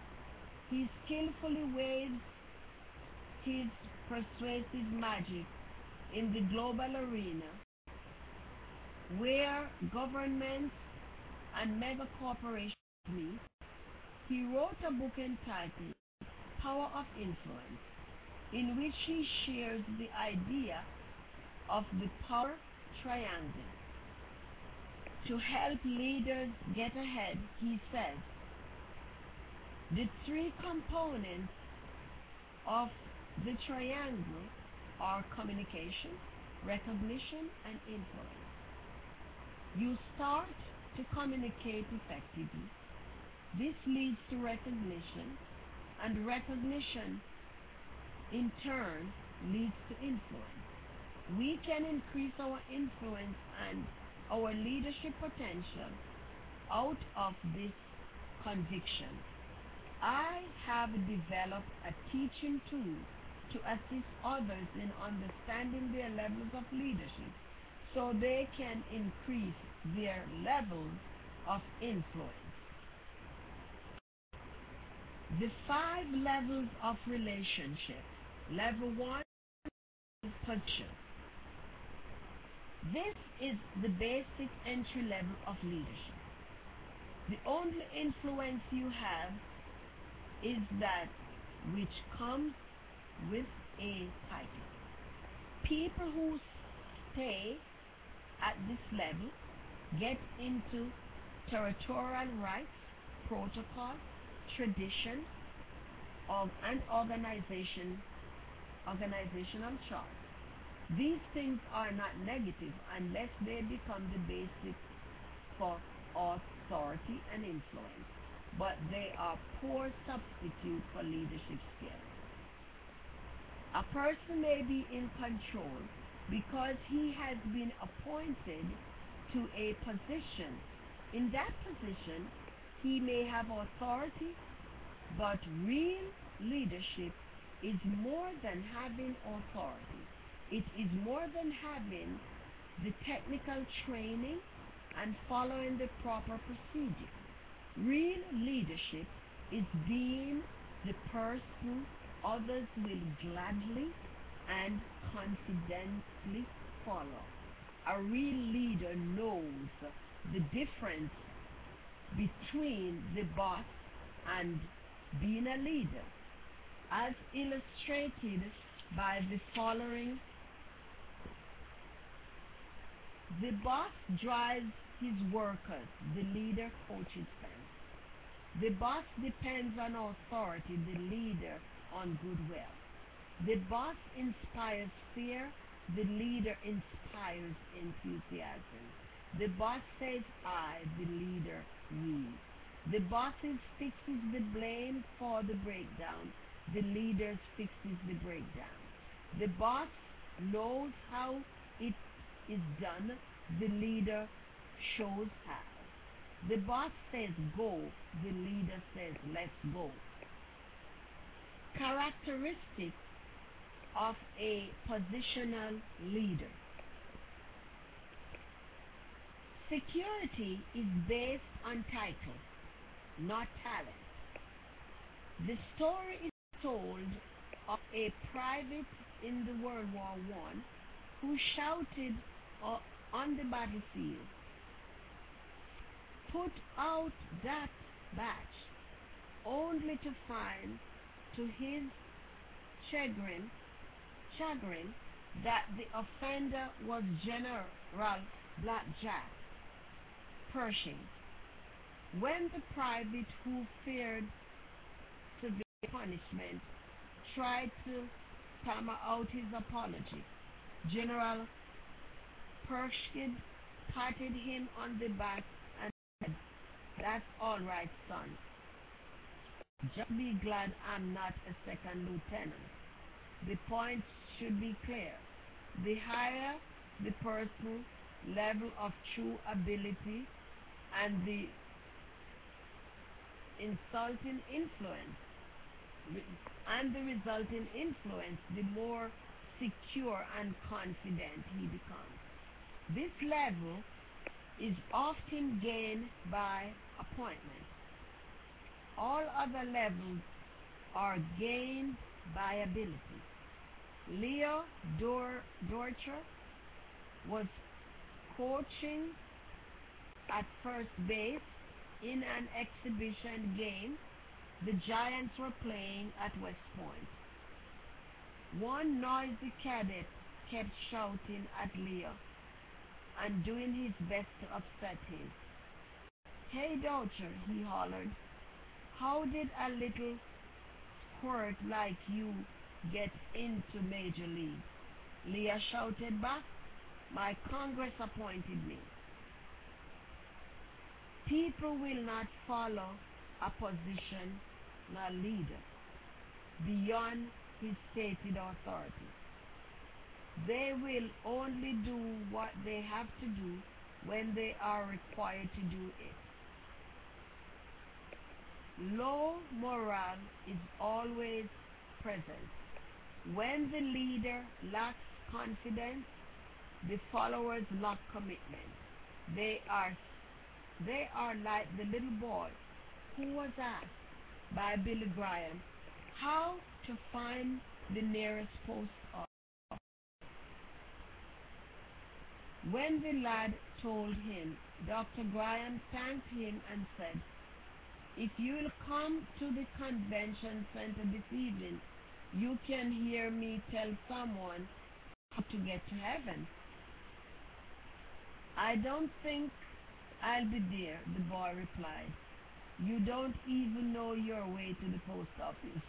waves his persuasive magic in the global arena where governments and mega corporations meet. He wrote a book entitled Power of Influence, in which he shares the idea of the power triangle. To help leaders get ahead, he says, the three components of the triangle are communication, recognition, and influence. You start to communicate effectively. This leads to recognition, and recognition in turn leads to influence. We can increase our influence and our leadership potential out of this conviction. I have developed a teaching tool to assist others in understanding their levels of leadership so they can increase their levels of influence. The 5 levels of relationship. Level 1 is position. This is the basic entry level of leadership. The only influence you have is that which comes with a title. People who stay at this level get into territorial rights, protocol, tradition, and organizational charts. These things are not negative unless they become the basis for authority and influence, but they are poor substitute for leadership skills. A person may be in control because he has been appointed to a position. In that position, he may have authority, but real leadership is more than having authority. It is more than having the technical training and following the proper procedure. Real leadership is being the person others will gladly and confidently follow. A real leader knows the difference between the boss and being a leader, as illustrated by the following. The boss drives his workers, the leader coaches them. The boss depends on authority, the leader on goodwill. The boss inspires fear, the leader inspires enthusiasm. The boss says I, the leader we. The boss fixes the blame for the breakdown, the leader fixes the breakdown. The boss knows how it is done, the leader shows how. The boss says go, the leader says let's go. Characteristics of a positional leader. Security is based on title, not talent. The story is told of a private in the World War I who shouted on the battlefield, "Put out that batch," only to find to his chagrin that the offender was General Blackjack Pershing. When the private who feared severe punishment tried to stammer out his apology, General Pershing patted him on the back and said, "That's all right, son. Just be glad I'm not a second lieutenant." The point should be clear. The higher the person's level of true ability and the resulting influence, the more secure and confident he becomes. This level is often gained by appointment. All other levels are gained by ability. Leo Durocher was coaching at first base in an exhibition game the Giants were playing at West Point. One noisy cadet kept shouting at Leo and doing his best to upset him. "Hey, Durocher," he hollered, "how did a little squirt like you get into Major League?" Leo shouted back, "My Congress appointed me." People will not follow a position nor leader beyond his stated authority. They will only do what they have to do when they are required to do it. Low morale is always present. When the leader lacks confidence, the followers lack commitment. They are like the little boy who was asked by Billy Graham how to find the nearest post office. When the lad told him, Dr. Graham thanked him and said, "If you'll come to the convention center this evening, you can hear me tell someone how to get to heaven." "I don't think I'll be there," the boy replied. "You don't even know your way to the post office."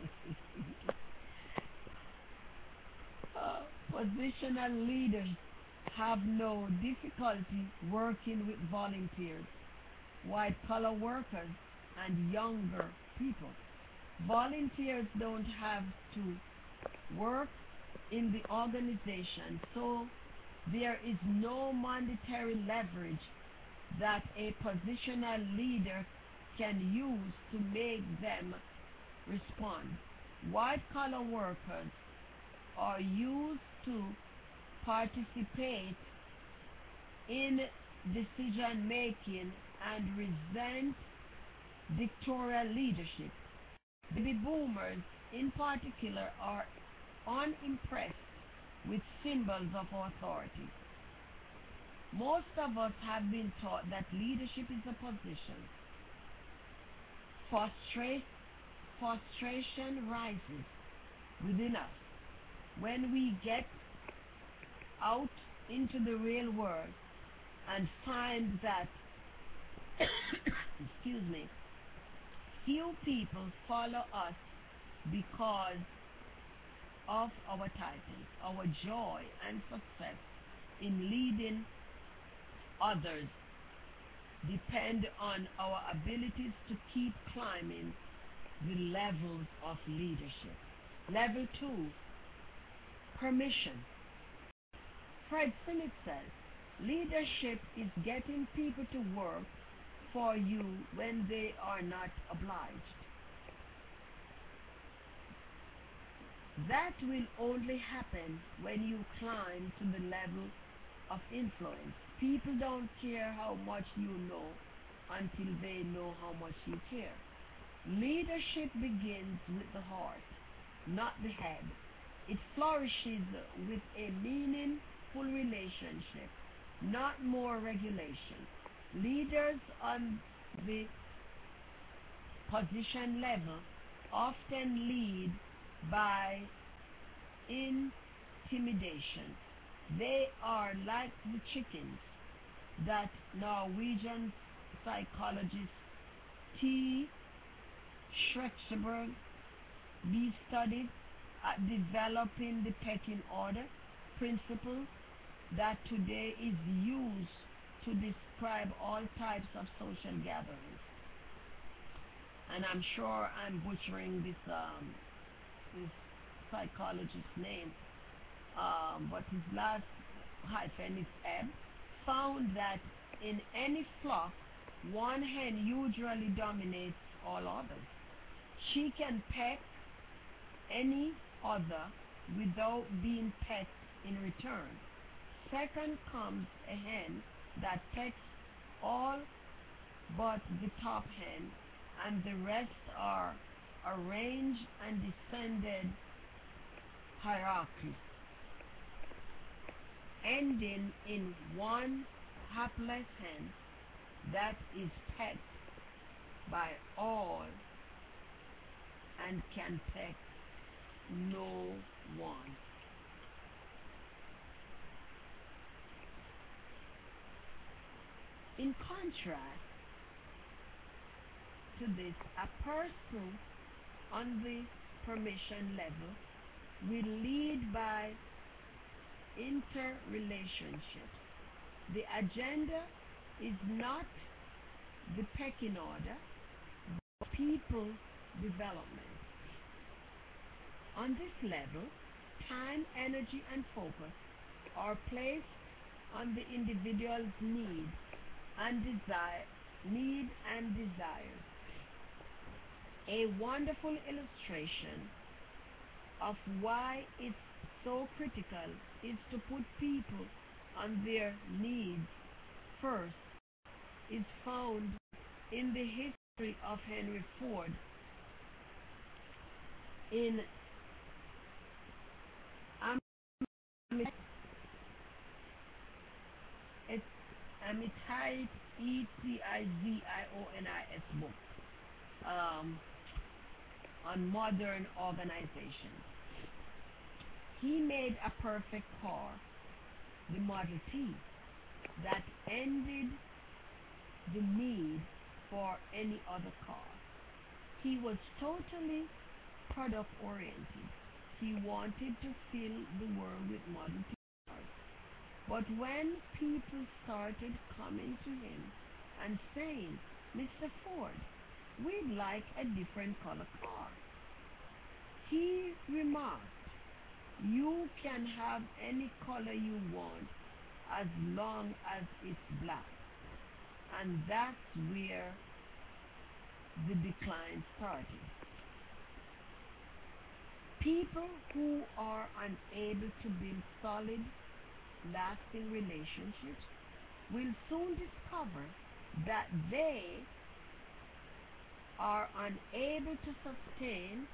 Positional leaders have no difficulty working with volunteers, white-collar workers, and younger people. Volunteers don't have to work in the organization, so there is no monetary leverage that a positional leader can use to make them respond. White-collar workers are used to participate in decision-making and resent dictatorial leadership. Baby boomers, in particular, are unimpressed with symbols of authority. Most of us have been taught that leadership is a position. Frustration rises within us when we get out into the real world and find that excuse me, few people follow us because of our titles. Our joy and success in leading others depend on our abilities to keep climbing the levels of leadership. Level 2, permission. Fred Simmons says, leadership is getting people to work for you when they are not obliged. That will only happen when you climb to the level of influence. People don't care how much you know until they know how much you care. Leadership begins with the heart, not the head. It flourishes with a meaningful relationship, not more regulation. Leaders on the position level often lead by intimidation. They are like the chickens that Norwegian psychologist T. Schreckenberg studied at developing the pecking order principle that today is used to describe all types of social gatherings. And I'm sure I'm butchering this psychologist's name, but his last hyphen is Ebb, found that in any flock, one hen usually dominates all others. She can peck any other without being pecked in return. Second comes a hen that pecks all but the top hen, and the rest are arranged and descended hierarchy, ending in one hapless hen that is pecked by all and can peck no one. In contrast to this, a person on the permission level will lead by interrelationships. The agenda is not the pecking order, but people development. On this level, time, energy, and focus are placed on the individual's needs and desires. A wonderful illustration of why it's so critical is to put people on their needs first is found in the history of Henry Ford in Amittai Etizonis book on modern organization. He made a perfect car, the Model T, that ended the need for any other car. He was totally product oriented. He wanted to fill the world with Model T cars. But when people started coming to him and saying, Mr. Ford, we'd like a different color car, he remarked, you can have any color you want as long as it's black. And that's where the decline started. People who are unable to build solid, lasting relationships will soon discover that they are unable to sustain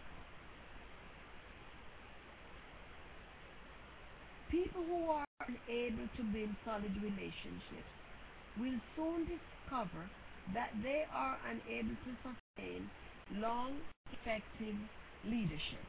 people who are unable to build solid relationships will soon discover that they are unable to sustain long, effective leadership.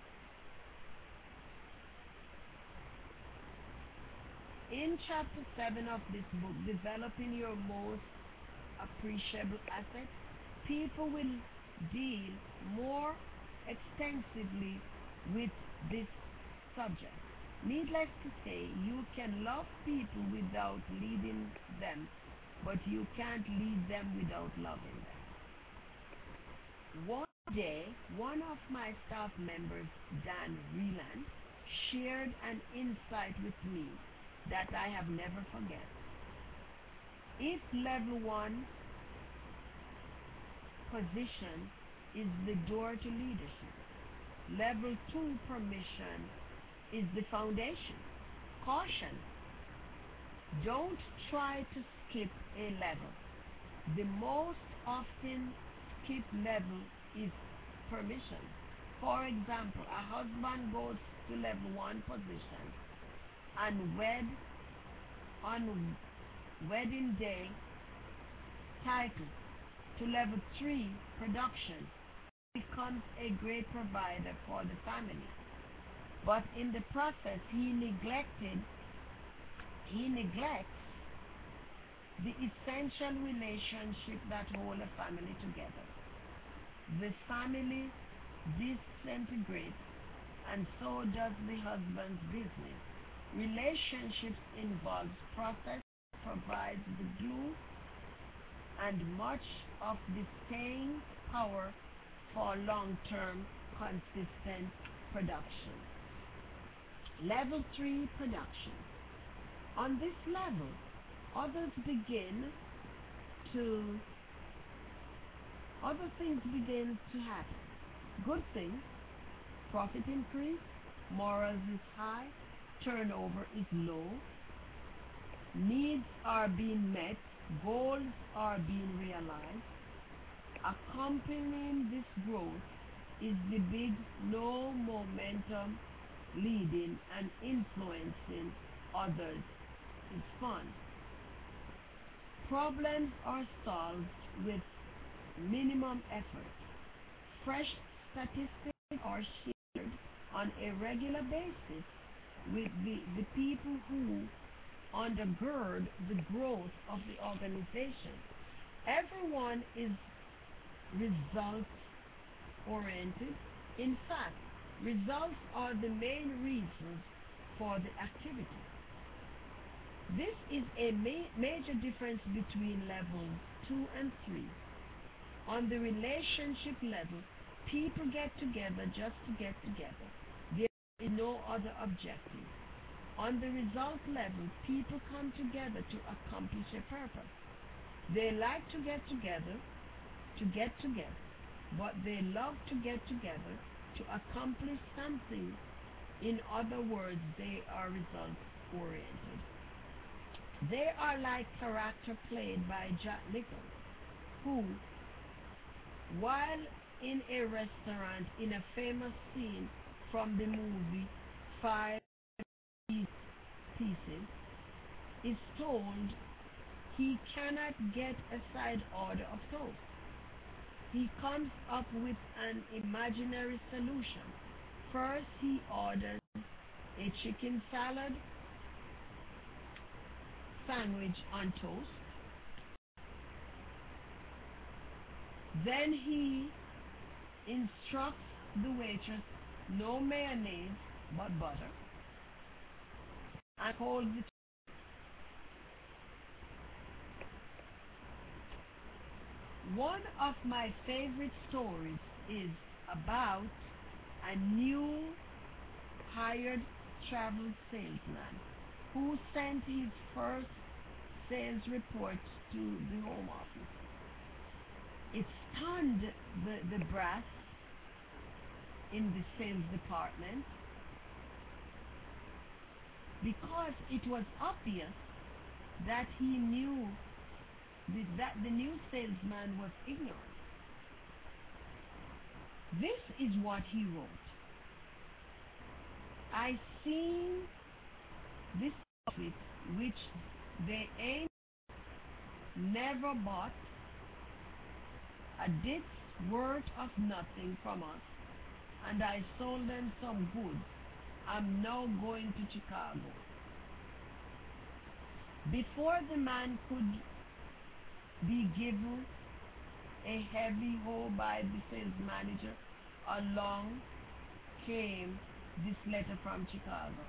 In chapter 7 of this book, Developing Your Most Appreciable Asset, people will deal more extensively with this subject. Needless to say, you can love people without leading them, but you can't lead them without loving them. One day, one of my staff members, Dan Reland, shared an insight with me that I have never forget. If level 1 position is the door to leadership, level 2 permission is the foundation. Caution, don't try to skip a level. The most often skipped level is permission. For example, a husband goes to level 1 position and on wedding day title to level 3 production, becomes a great provider for the family. But in the process, he neglects the essential relationship that hold a family together. The family disintegrates, and so does the husband's business. Relationships involves process, provides the glue, and much of the staying power for long-term, consistent production. Level 3 production. On this level, other things begin to happen. Good things, profit increase, morals is high, turnover is low, needs are being met, goals are being realized. Accompanying this growth is the big no momentum, leading and influencing others is fun. Problems are solved with minimum effort. Fresh statistics are shared on a regular basis with the people who undergird the growth of the organization. Everyone is result oriented. In fact, results are the main reason for the activity. This is a major difference between levels 2 and 3. On the relationship level, people get together just to get together. There no other objective. On the result level, people come together to accomplish a purpose. They like to get together, but they love to get together to accomplish something. In other words, they are result-oriented. They are like character played by Jack Nicholson, who, while in a restaurant in a famous scene from the movie Five Pieces, is told he cannot get a side order of toast. He comes up with an imaginary solution. First, he orders a chicken salad sandwich on toast. Then he instructs the waitress no mayonnaise but butter and holds it. One of my favorite stories is about a new hired travel salesman who sent his first sales report to the home office. It stunned the brass in the sales department because it was obvious that he knew that the new salesman was ignorant. This is what he wrote. I seen this outfit which they ain't never bought a dit's worth of nothing from us, and I sold them some goods. I'm now going to Chicago. Before the man could be given a heavy hoe by the sales manager, along came this letter from Chicago.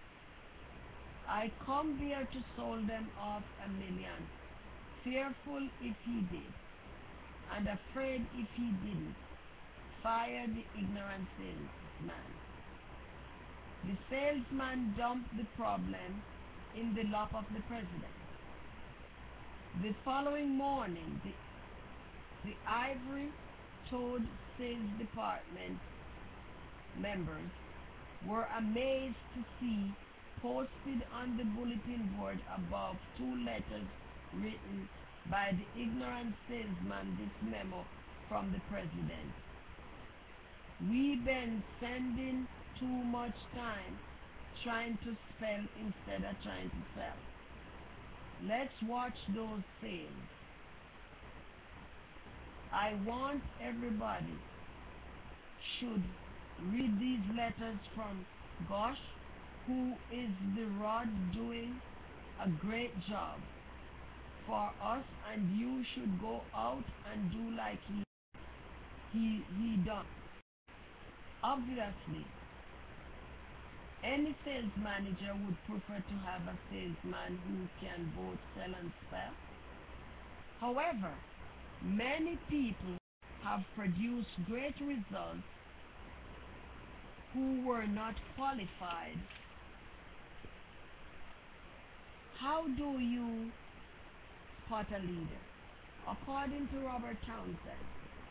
I come there to sold them off $1 million, fearful if he did, and afraid if he didn't, fire the ignorant salesman. The salesman dumped the problem in the lap of the president. The following morning, the ivory-toed sales department members were amazed to see posted on the bulletin board above 2 letters written by the ignorant salesman, this memo from the president. We've been spending too much time trying to spell instead of trying to sell. Let's watch those sales. I want everybody should read these letters from Gosh, who is the rod doing a great job for us, and you should go out and do like he done. Obviously, any sales manager would prefer to have a salesman who can both sell and spell. However, many people have produced great results who were not qualified. How do you spot a leader? According to Robert Townsend,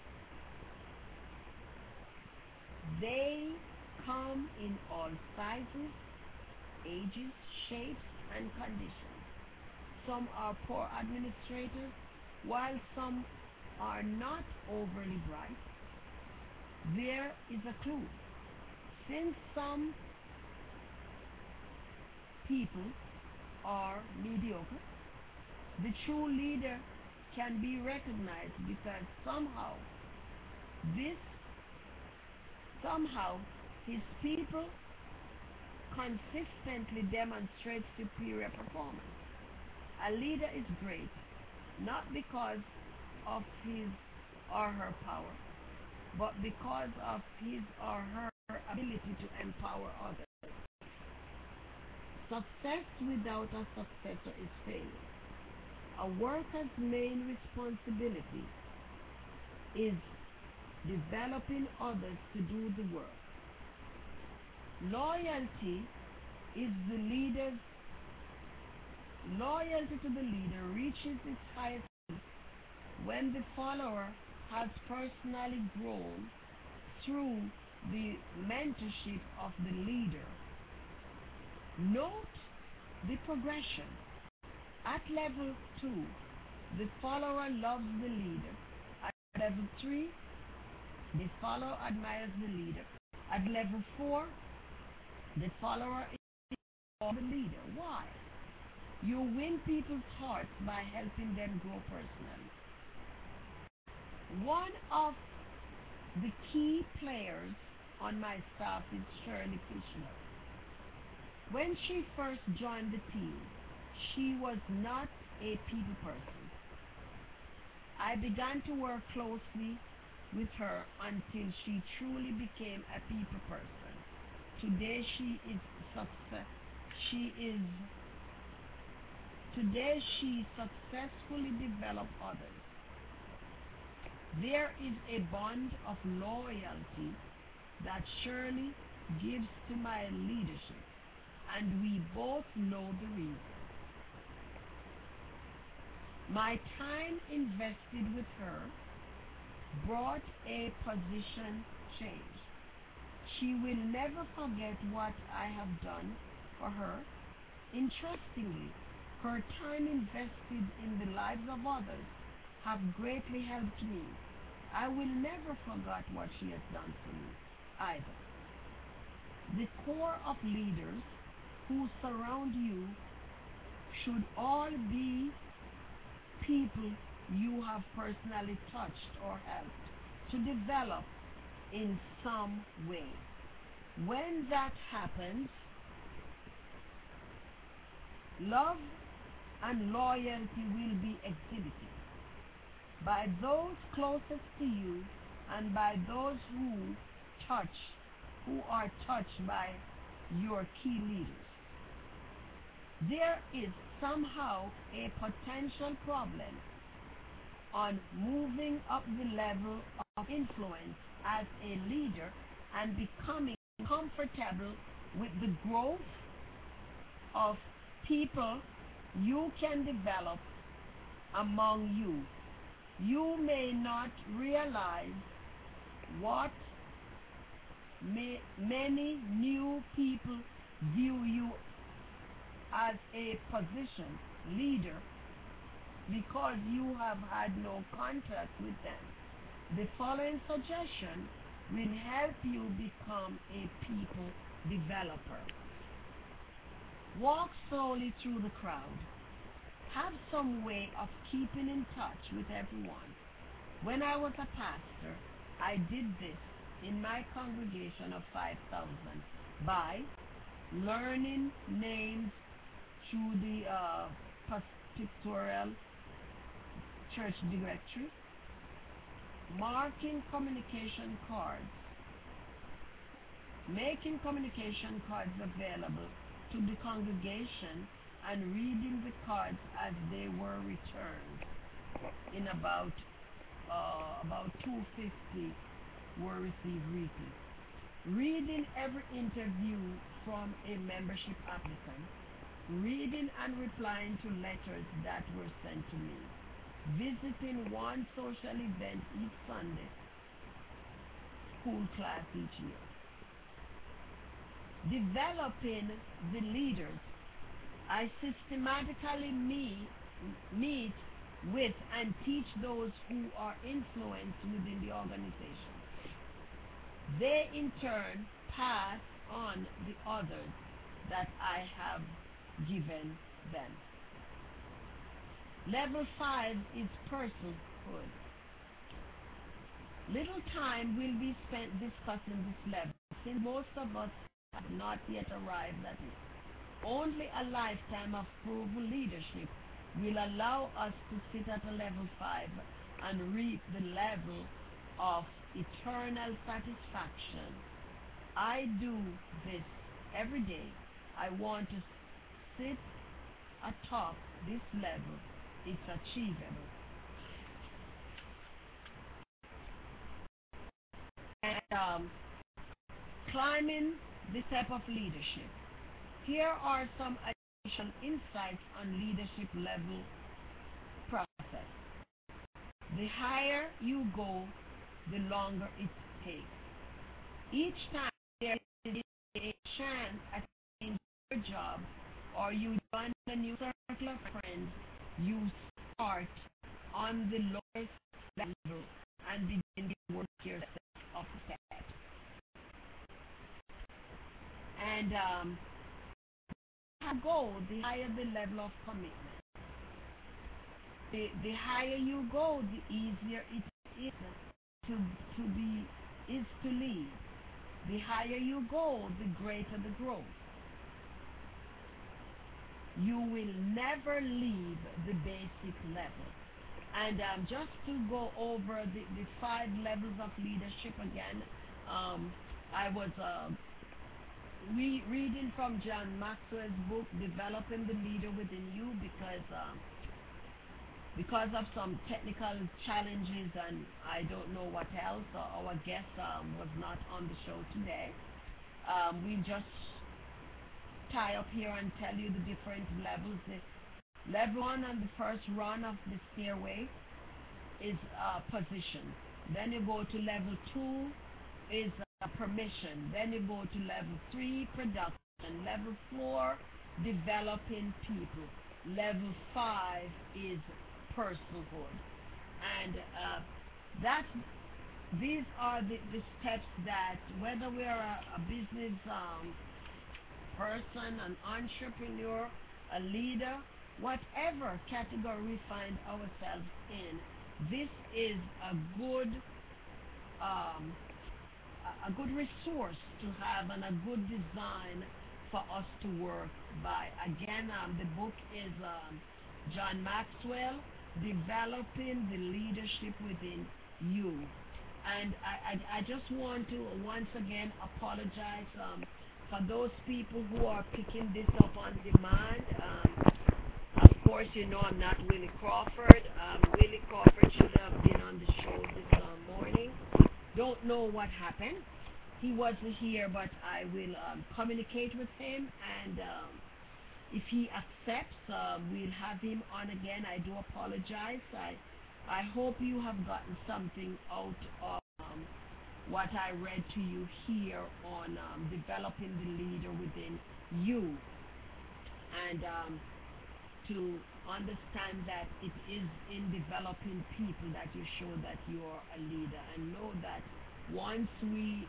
they come in all sizes, ages, shapes, and conditions. Some are poor administrators, while some are not overly bright. There is a clue. Since some people are mediocre, the true leader can be recognized because somehow his people consistently demonstrate superior performance. A leader is great not because of his or her power, but because of his or her ability to empower others. Success without a successor is failure. A worker's main responsibility is developing others to do the work. Loyalty is the leader's Loyalty to the leader reaches its highest peak when the follower has personally grown through the mentorship of the leader. Note the progression. At level 2, the follower loves the leader. At level 3, the follower admires the leader. At level 4, the follower is the leader. Why? You win people's hearts by helping them grow personally. One of the key players on my staff is Shirley Kushner. When she first joined the team, she was not a people person. I began to work closely with her until she truly became a people person. Today she successfully develops others. There is a bond of loyalty that Shirley gives to my leadership, and we both know the reason. My time invested with her brought a position change. She will never forget what I have done for her. Interestingly, her time invested in the lives of others have greatly helped me. I will never forget what she has done for me either. The core of leaders who surround you should all be people you have personally touched or helped to develop in some way. When that happens, love and loyalty will be exhibited by those closest to you and by those who are touched by your key leaders. There is somehow a potential problem on moving up the level of influence as a leader and becoming comfortable with the growth of people you can develop among you. You may not realize what many new people view you as a position leader because you have had no contact with them. The following suggestion will help you become a people developer. Walk slowly through the crowd. Have some way of keeping in touch with everyone. When I was a pastor, I did this in my congregation of 5,000 by learning names through the pictorial church directory, marking communication cards, making communication cards available to the congregation, and reading the cards as they were returned. In about 250 were received weekly. Reading every interview from a membership applicant, reading and replying to letters that were sent to me, visiting one social event each Sunday, school class each year. Developing the leaders, I systematically meet with and teach those who are influenced within the organization. They in turn pass on the others that I have given them. Level 5 is personhood. Little time will be spent discussing this level, since most of us have not yet arrived at it. Only a lifetime of proven leadership will allow us to sit at a level 5 and reach the level of eternal satisfaction. I do this every day. I want to sit atop this level. It's achievable. And climbing this type of leadership. Here are some additional insights on leadership level process. The higher you go, the longer it takes. Each time there is a chance at changing your job or you join a new circle of friends, you start on the lowest level and begin to work yourself up the steps. And the higher the level of commitment. The higher you go, the easier it is to lead. The higher you go, the greater the growth. You will never leave the basic level. And just to go over the 5 levels of leadership again, I was reading from John Maxwell's book, Developing the Leader Within You, because of some technical challenges and I don't know what else, our guest was not on the show today. We just tie up here and tell you the different levels. The level 1 on the first run of the stairway is position. Then you go to level 2 is permission. Then you go to level 3, production. Level 4, developing people. Level 5 is personhood. And these are the steps that whether we are a business person, an entrepreneur, a leader, whatever category we find ourselves in, this is a good resource to have and a good design for us to work by. Again, the book is John Maxwell, Developing the Leadership Within You. And I just want to once again apologize for those people who are picking this up on demand. Of course, you know I'm not Willie Crawford. Willie Crawford should have been on the show this morning. Don't know what happened. He wasn't here, but I will communicate with him, and if he accepts, we'll have him on again. I do apologize. I hope you have gotten something out of what I read to you here on developing the leader within you, and to understand that it is in developing people that you show that you are a leader, and know that once we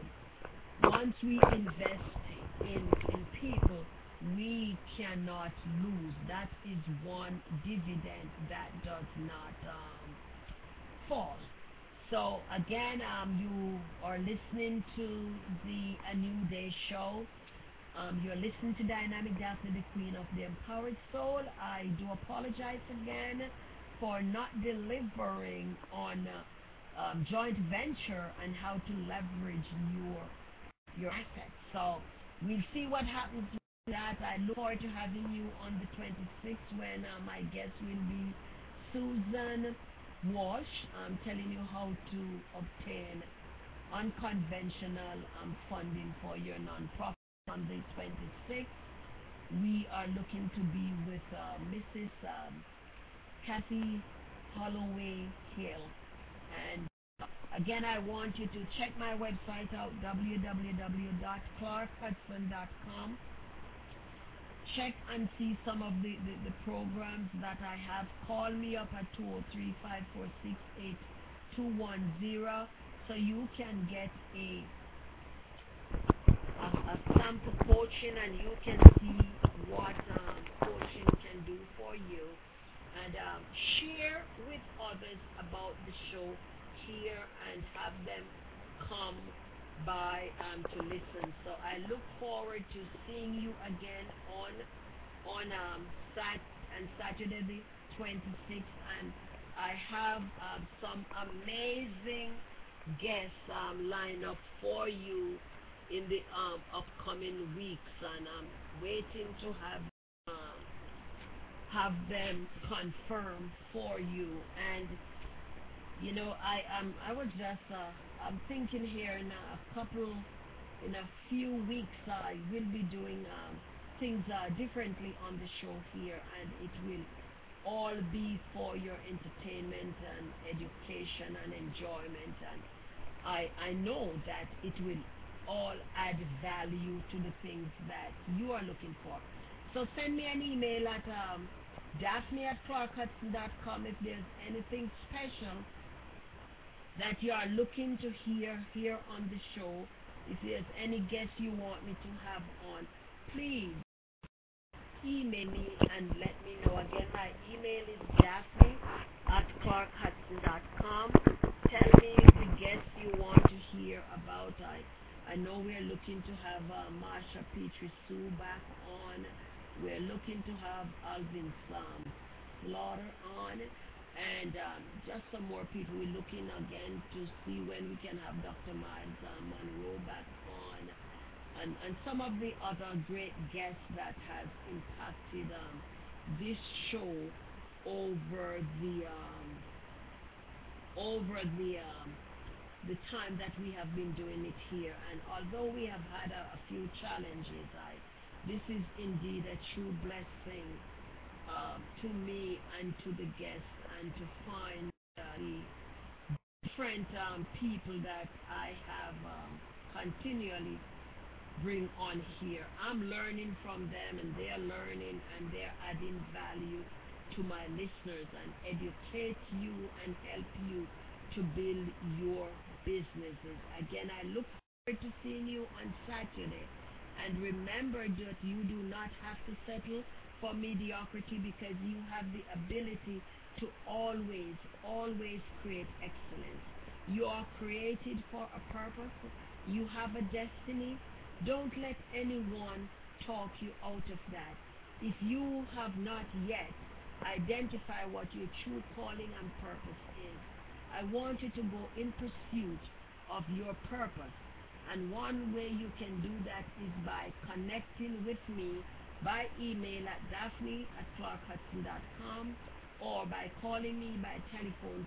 invest in people, we cannot lose. That is one dividend that does not fall. So again, you are listening to the A New Day show. You're listening to Dynamic Daphne, the Queen of the Empowered Soul. I do apologize again for not delivering on joint venture and how to leverage your assets. So we'll see what happens with that. I look forward to having you on the 26th when my guest will be Susan Walsh. I'm telling you how to obtain unconventional funding for your nonprofit. On the 26th, we are looking to be with Mrs. Kathy Holloway Hill. And again, I want you to check my website out, www.clarkhudson.com. Check and see some of the programs that I have. Call me up at 203-546-8210 so you can get a sample coaching and you can see what coaching can do for you, and share with others about the show here and have them come by to listen. So I look forward to seeing you again on Saturday the 26th, and I have some amazing guests lined up for you in the upcoming weeks, and I'm waiting to have them confirmed for you. And you know, I was just I'm thinking here in a couple in a few weeks, I will be doing things differently on the show here, and it will all be for your entertainment and education and enjoyment. And I know that it will all add value to the things that you are looking for. So send me an email at Daphne@ClarkHudson.com if there's anything special that you are looking to hear here on the show. If there's any guests you want me to have on, please email me and let me know. Again, my email is Daphne@ClarkHudson.com. Tell me the guests you want to hear about. I know we're looking to have Marsha Petrie Sue back on. We're looking to have Alvin Slaughter on. And just some more people. We're looking again to see when we can have Dr. Miles Monroe back on. And some of the other great guests that have impacted this show over the time that we have been doing it here. And although we have had a few challenges, this is indeed a true blessing to me and to the guests, and to find the different people that I have continually bring on here. I'm learning from them, and they're learning, and they're adding value to my listeners and educate you and help you to build your businesses. Again, I look forward to seeing you on Saturday. And remember that you do not have to settle for mediocrity, because you have the ability to always create excellence. You are created for a purpose. You have a destiny. Don't let anyone talk you out of that. If you have not yet identified what your true calling and purpose is, I want you to go in pursuit of your purpose. And one way you can do that is by connecting with me by email at Daphne@ClarkHudson.com, or by calling me by telephone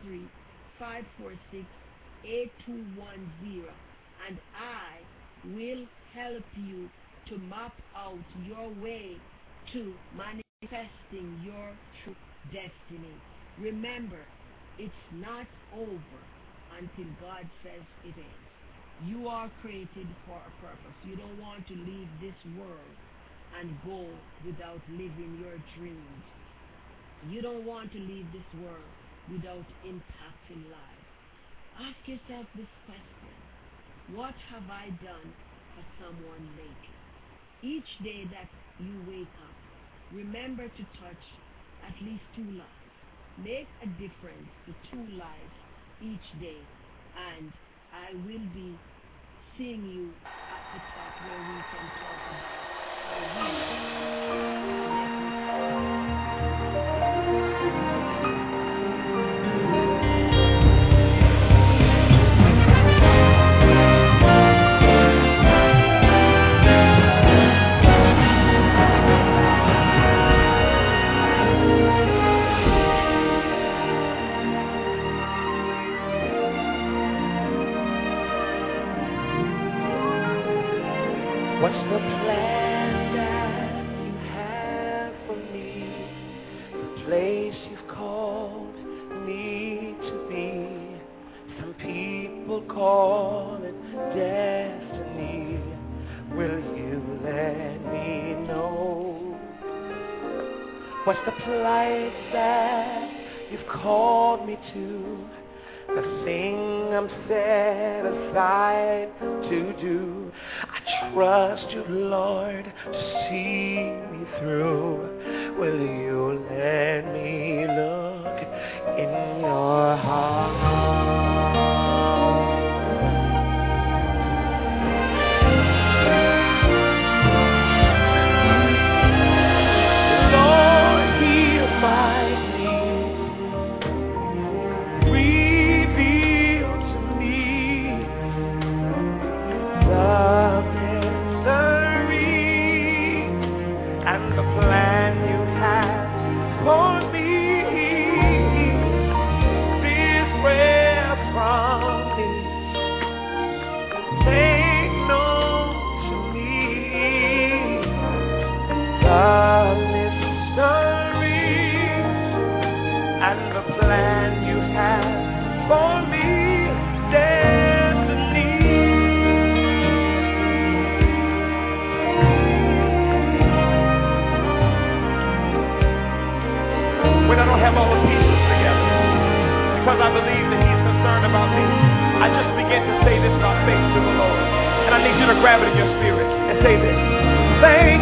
203-546-8210, and I will help you to map out your way to manifesting your true destiny. Remember, it's not over until God says it is. You are created for a purpose. You don't want to leave this world and go without living your dreams. You don't want to leave this world without impacting lives. Ask yourself this question: what have I done for someone lately? Each day that you wake up, remember to touch at least 2 lives. Make a difference to 2 lives each day, and I will be seeing you at the top where we can talk about how What's the plan that you have for me? The place you've called me to be. Some people call it destiny. Will you let me know? What's the place that you've called me to? The thing I'm set aside to do. I trust you, Lord, to see me through. Will you let me look in your heart? Lord, heal my needs. Reveal to me the and the plan you have for me. This prayer grab it in your spirit and say this. Thank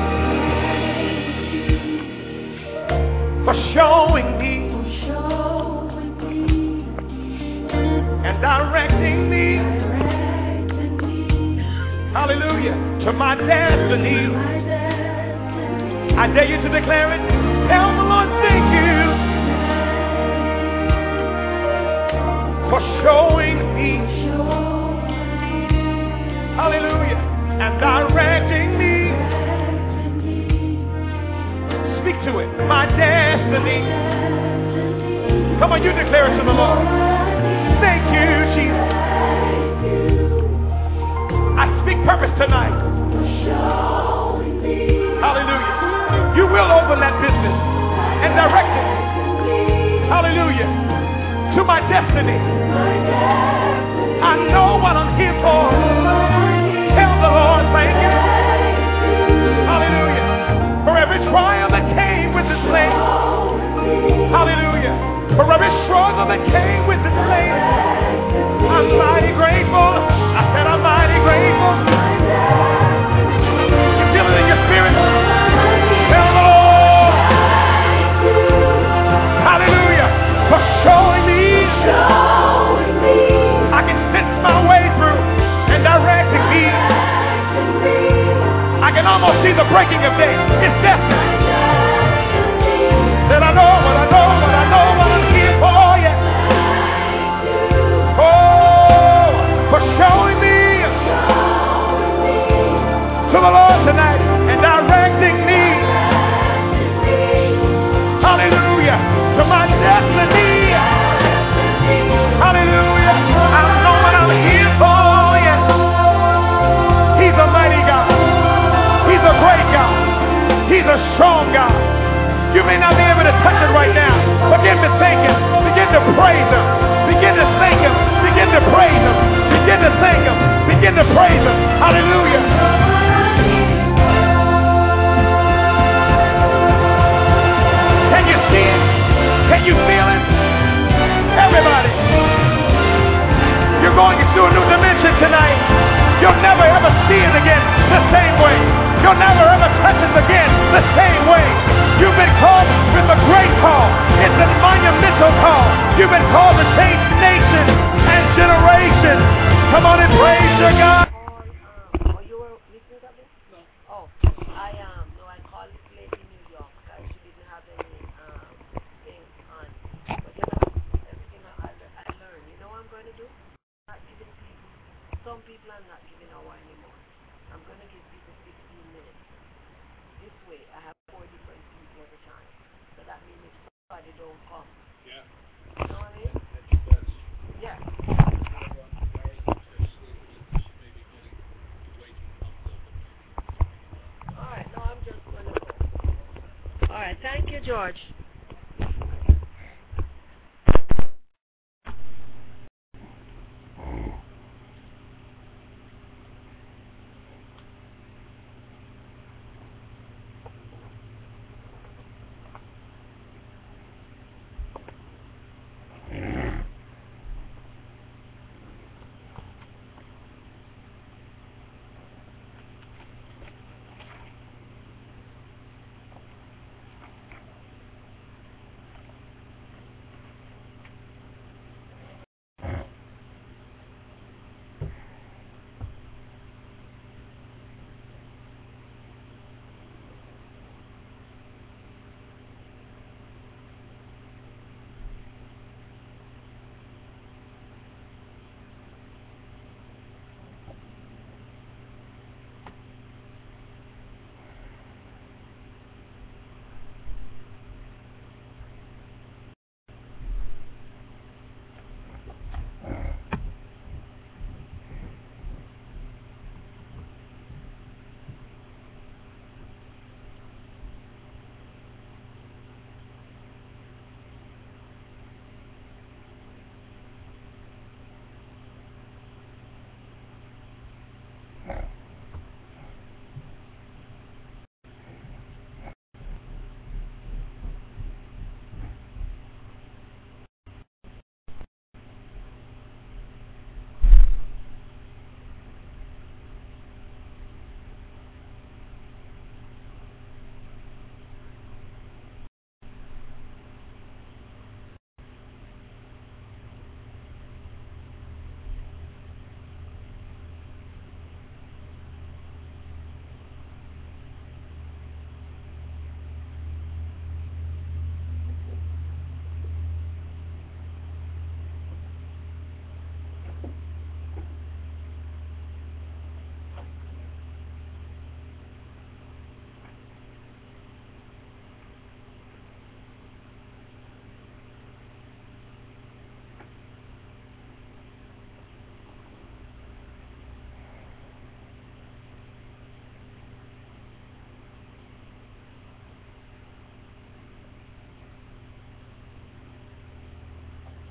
you for showing me and directing me, hallelujah, to my destiny. I dare you to declare it. Tell the Lord, thank you for showing me, hallelujah, and directing me. Speak to it. My destiny. Come on, you declare it to the Lord. Thank you, Jesus. I speak purpose tonight. Hallelujah. You will open that business and direct it. Hallelujah. To my destiny. I know what I'm here for. Tell the Lord, thank you. Hallelujah. For every trial that came with this land. Hallelujah. For every struggle that came with this land. I'm mighty grateful. I said I'm mighty grateful. You feel it in your spirit? Tell the Lord. Hallelujah. For showing me. I can sense my way through and directing me. I can almost see the breaking of day. It's destiny. That I know what I know, what I know, what I'm here for, yeah. Oh, for showing me to the Lord tonight and directing me. Hallelujah. To my destiny. Hallelujah. I know what I'm here for, yeah. He's a mighty God. He's a great God. He's a strong God. You may not be able to touch it right now. Begin to thank Him. Begin to praise Him. Begin to thank Him. Begin to praise Him. Begin to thank Him. Begin to praise Him. Hallelujah. Can you see it? Can you feel it? Everybody. You're going into a new dimension tonight. You'll never ever see it again the same way. You'll never ever touch it again the same way. You've been called with a great call. It's a monumental call. You've been called to change nations and generations. Come on and praise your God. You were listening to me? No. Oh, I called this lady in New York. She didn't have any things on. But everything I learned. You know what I'm going to do? Not giving people. Some people I'm not giving hour anymore. I'm going to give people 15 minutes. This way, I have 4 different people every time. So that means if somebody don't come. Yeah. You know what I mean? Yeah. All right. No, I'm just going to go. All right. Thank you, George.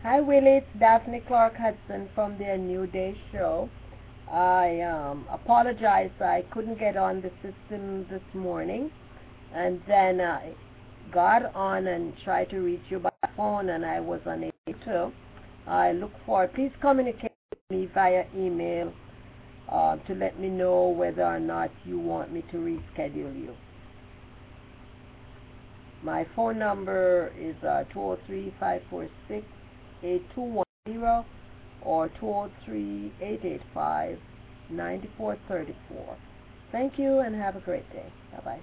Hi, Willie. It's Daphne Clark Hudson from the New Day show. I apologize. I couldn't get on the system this morning. And then I got on and tried to reach you by phone, and I was unable to. I look forward. Please communicate with me via email to let me know whether or not you want me to reschedule you. My phone number is 203-546-8210 or 203-885-9434. Thank you and have a great day. Bye-bye.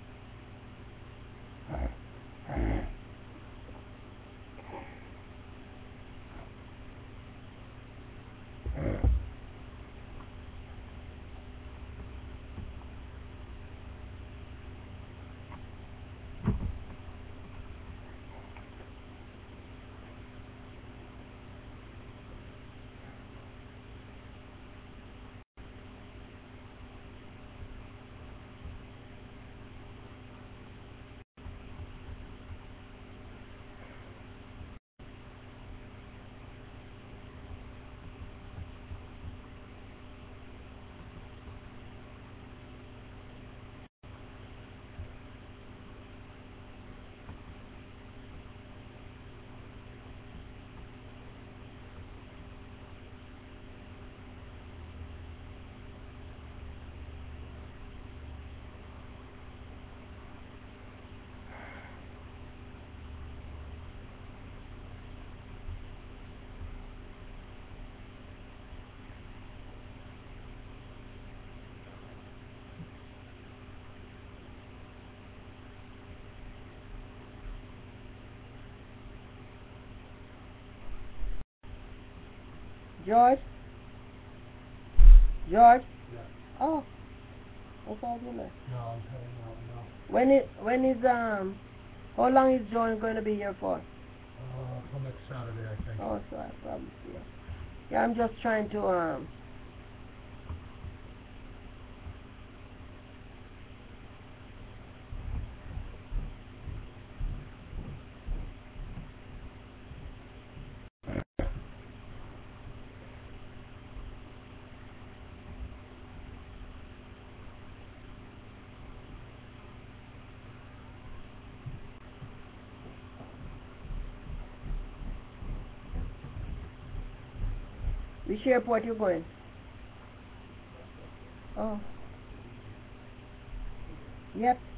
George? George? Yeah. Oh. What's all you left? No, I'm heading out now. When is how long is John going to be here for? Till next Saturday, I think. Oh, so I probably see him. Yeah, I'm just trying to which airport you going? Oh. Yep.